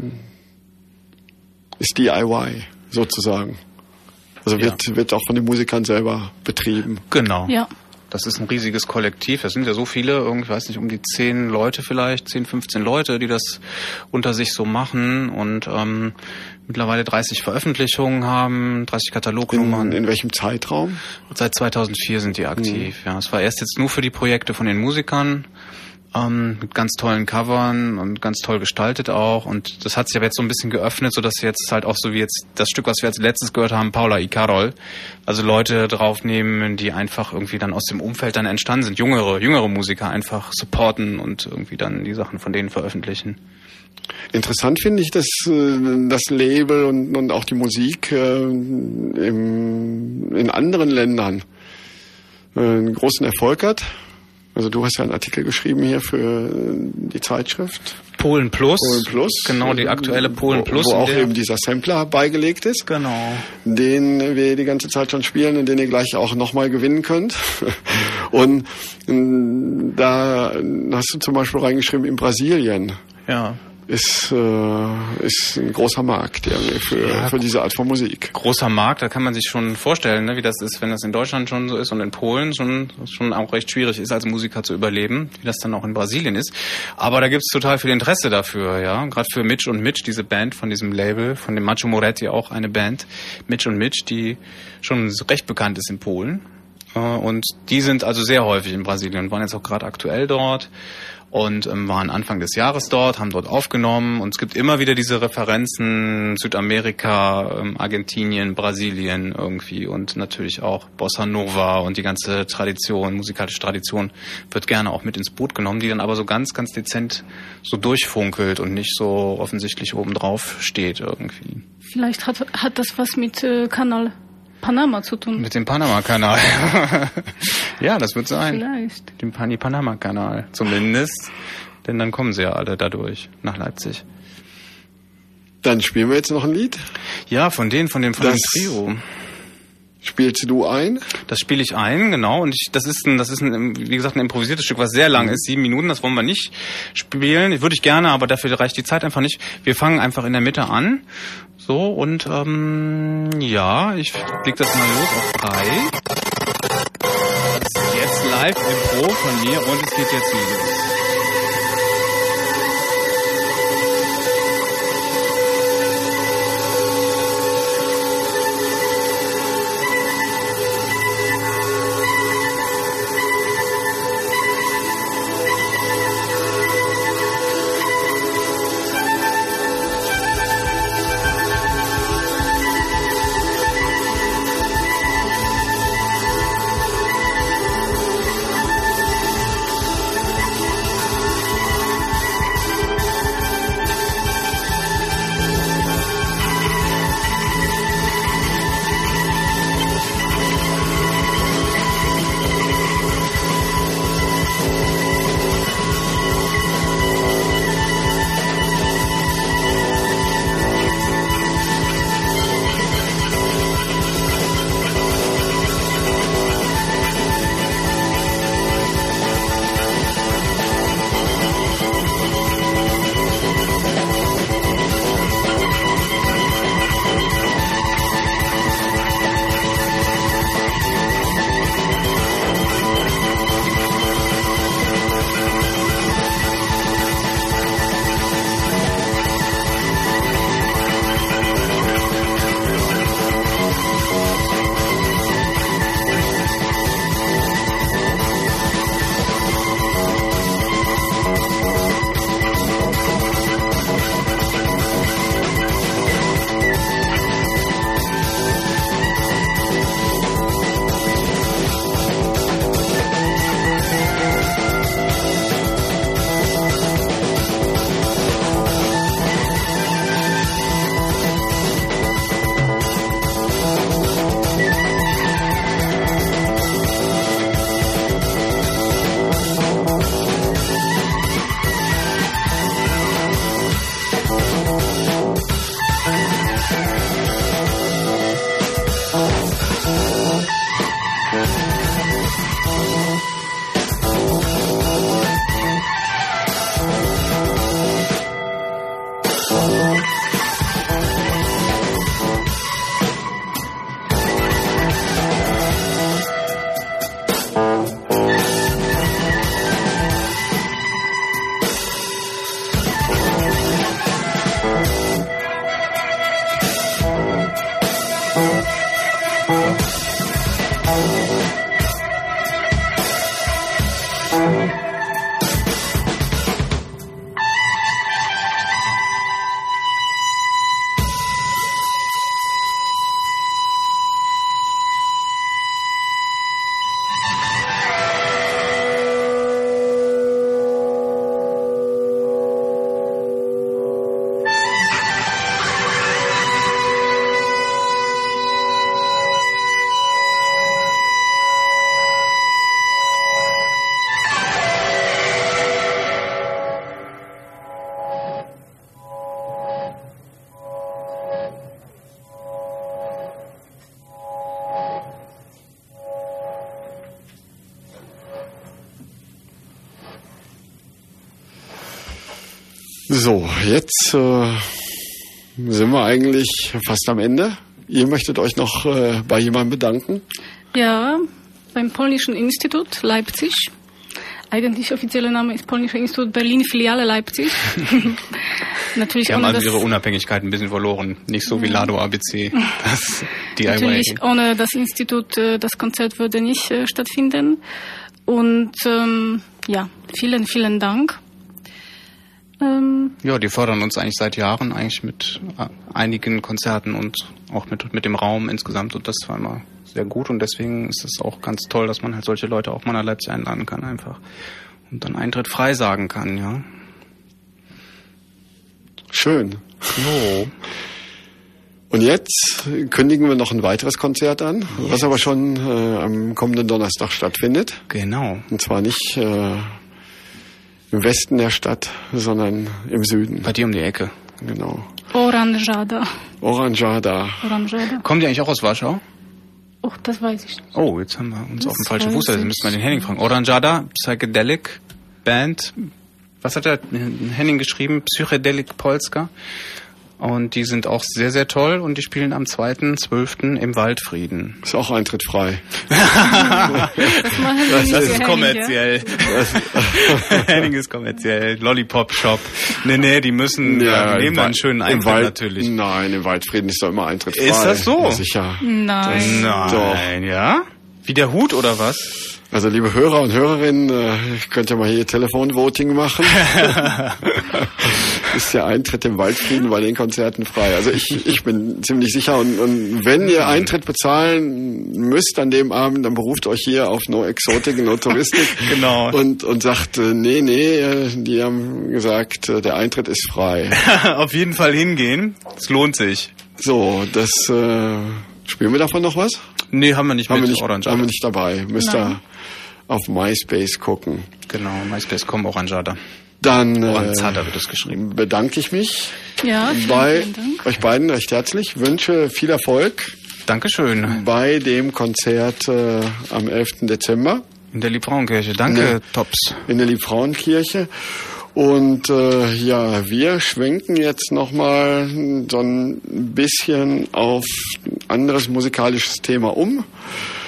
ist D I Y sozusagen. Also wird ja. wird auch von den Musikern selber betrieben. Genau. Ja. Das ist ein riesiges Kollektiv. Das sind ja so viele, irgendwie, ich weiß nicht, um die zehn Leute vielleicht, zehn, fünfzehn Leute, die das unter sich so machen und ähm, mittlerweile dreißig Veröffentlichungen haben, dreißig Katalognummern. In, in welchem Zeitraum? Seit zweitausendvier sind die aktiv. Mhm. Ja, es war erst jetzt nur für die Projekte von den Musikern. Ähm, mit ganz tollen Covern und ganz toll gestaltet auch. Und das hat sich aber jetzt so ein bisschen geöffnet, sodass jetzt halt auch so wie jetzt das Stück, was wir als letztes gehört haben, Paula y Karol, also Leute draufnehmen, die einfach irgendwie dann aus dem Umfeld dann entstanden sind, jüngere, jüngere Musiker einfach supporten und irgendwie dann die Sachen von denen veröffentlichen. Interessant finde ich, dass äh, das Label und, und auch die Musik äh, im, in anderen Ländern äh, einen großen Erfolg hat. Also du hast ja einen Artikel geschrieben hier für die Zeitschrift. Polen Plus. Polen Plus. Genau, die aktuelle Polen Plus. Wo, wo auch eben dieser Sampler beigelegt ist. Genau. Den wir die ganze Zeit schon spielen und den ihr gleich auch nochmal gewinnen könnt. Und da hast du zum Beispiel reingeschrieben, in Brasilien. Ja. Ist, äh, ist ein großer Markt irgendwie für, ja, für diese Art von Musik. Großer Markt, da kann man sich schon vorstellen, ne, wie das ist, wenn das in Deutschland schon so ist und in Polen schon, schon auch recht schwierig ist, als Musiker zu überleben, wie das dann auch in Brasilien ist. Aber da gibt's total viel Interesse dafür, ja. Gerade für Mitch und Mitch, diese Band von diesem Label, von dem Macho Moretti auch eine Band, Mitch und Mitch, die schon recht bekannt ist in Polen. Und die sind also sehr häufig in Brasilien, waren jetzt auch gerade aktuell dort. Und ähm, waren Anfang des Jahres dort, haben dort aufgenommen und es gibt immer wieder diese Referenzen, Südamerika, ähm, Argentinien, Brasilien irgendwie und natürlich auch Bossa Nova und die ganze Tradition, musikalische Tradition wird gerne auch mit ins Boot genommen, die dann aber so ganz, ganz dezent so durchfunkelt und nicht so offensichtlich obendrauf steht irgendwie. Vielleicht hat, hat das was mit äh, Kanal Panama zu tun. Mit dem Panama-Kanal. Ja, das wird sein. Vielleicht. Dem Panama-Kanal zumindest. Denn dann kommen sie ja alle dadurch nach Leipzig. Dann spielen wir jetzt noch ein Lied. Ja, von denen, von dem, von dem Das Trio. Spielst du ein? Das spiele ich ein, genau. Und ich, das ist ein, das ist ein, wie gesagt, ein improvisiertes Stück, was sehr lang ist, sieben Minuten. Das wollen wir nicht spielen. Würde ich gerne, aber dafür reicht die Zeit einfach nicht. Wir fangen einfach in der Mitte an. So, und ähm, ja, ich leg das mal los auf drei. Das ist jetzt live im Pro von mir und es geht jetzt los. So, jetzt äh, sind wir eigentlich fast am Ende. Ihr möchtet euch noch äh, bei jemandem bedanken? Ja, beim Polnischen Institut Leipzig. Eigentlich offizieller Name ist Polnische Institut Berlin, Filiale Leipzig. Natürlich Die haben ohne also das, ihre Unabhängigkeit ein bisschen verloren. Nicht so wie Lado A B C. Das D I Y. natürlich ohne das Institut, äh, das Konzert würde nicht äh, stattfinden. Und ähm, ja, vielen, vielen Dank. Ähm, Ja, die fördern uns eigentlich seit Jahren eigentlich mit äh, einigen Konzerten und auch mit, mit dem Raum insgesamt. Und das war immer sehr gut. Und deswegen ist es auch ganz toll, dass man halt solche Leute auch mal nach Leipzig einladen kann einfach. Und dann Eintritt frei sagen kann, ja. Schön. Jo. Und jetzt kündigen wir noch ein weiteres Konzert an, was aber schon äh, am kommenden Donnerstag stattfindet. Genau. Und zwar nicht äh, im Westen der Stadt, sondern im Süden. Bei dir um die Ecke. Genau. Oranžada. Oranžada. Oranžada. Kommen die eigentlich auch aus Warschau? Oh, das weiß ich nicht. Oh, jetzt haben wir uns Das auf dem falschen weiß Fuß. Also ich müssen wir den Henning fragen. Oranžada, Psychedelic Band. Was hat der Henning geschrieben? Psychedelic Polska. Und die sind auch sehr, sehr toll und die spielen am zweiten zwölften im Waldfrieden. Ist auch Eintritt frei. Das, machen wir Das nicht ist für Henning, kommerziell. Henning ist kommerziell. Lollipop Shop. Nee, nee, die müssen ja, nehmen dann einen schönen Eintritt Wald, natürlich. Nein, im Waldfrieden ist doch immer Eintritt frei. Ist das so? Ja, sicher. Ja? Nein. Nein, ja? Wie der Hut oder was? Also liebe Hörer und Hörerinnen, äh, könnt ihr mal hier Telefonvoting machen. Ist der Eintritt im Waldfrieden bei den Konzerten frei? Also ich, ich bin ziemlich sicher. Und, und wenn ihr Eintritt bezahlen müsst an dem Abend, dann beruft euch hier auf No Exotic, No Touristik. Genau. Und, und sagt, äh, nee, nee, äh, die haben gesagt, äh, der Eintritt ist frei. Auf jeden Fall hingehen. Es lohnt sich. So, das, äh, spielen wir davon noch was? Nee, haben wir nicht Haben mit wir nicht, Oranžada. haben wir nicht dabei. Müsst ihr Nein. auf MySpace gucken. Genau, MySpace, komm, Oranžada. Dann äh, Oranžada wird es geschrieben. bedanke ich mich Ja, vielen, bei vielen Dank. euch beiden recht herzlich. Wünsche viel Erfolg Dankeschön. bei dem Konzert äh, am elften Dezember In der Liebfrauenkirche. Danke, Nee. Tops. in der Liebfrauenkirche. Und äh, ja, wir schwenken jetzt nochmal so ein bisschen auf ein anderes musikalisches Thema um.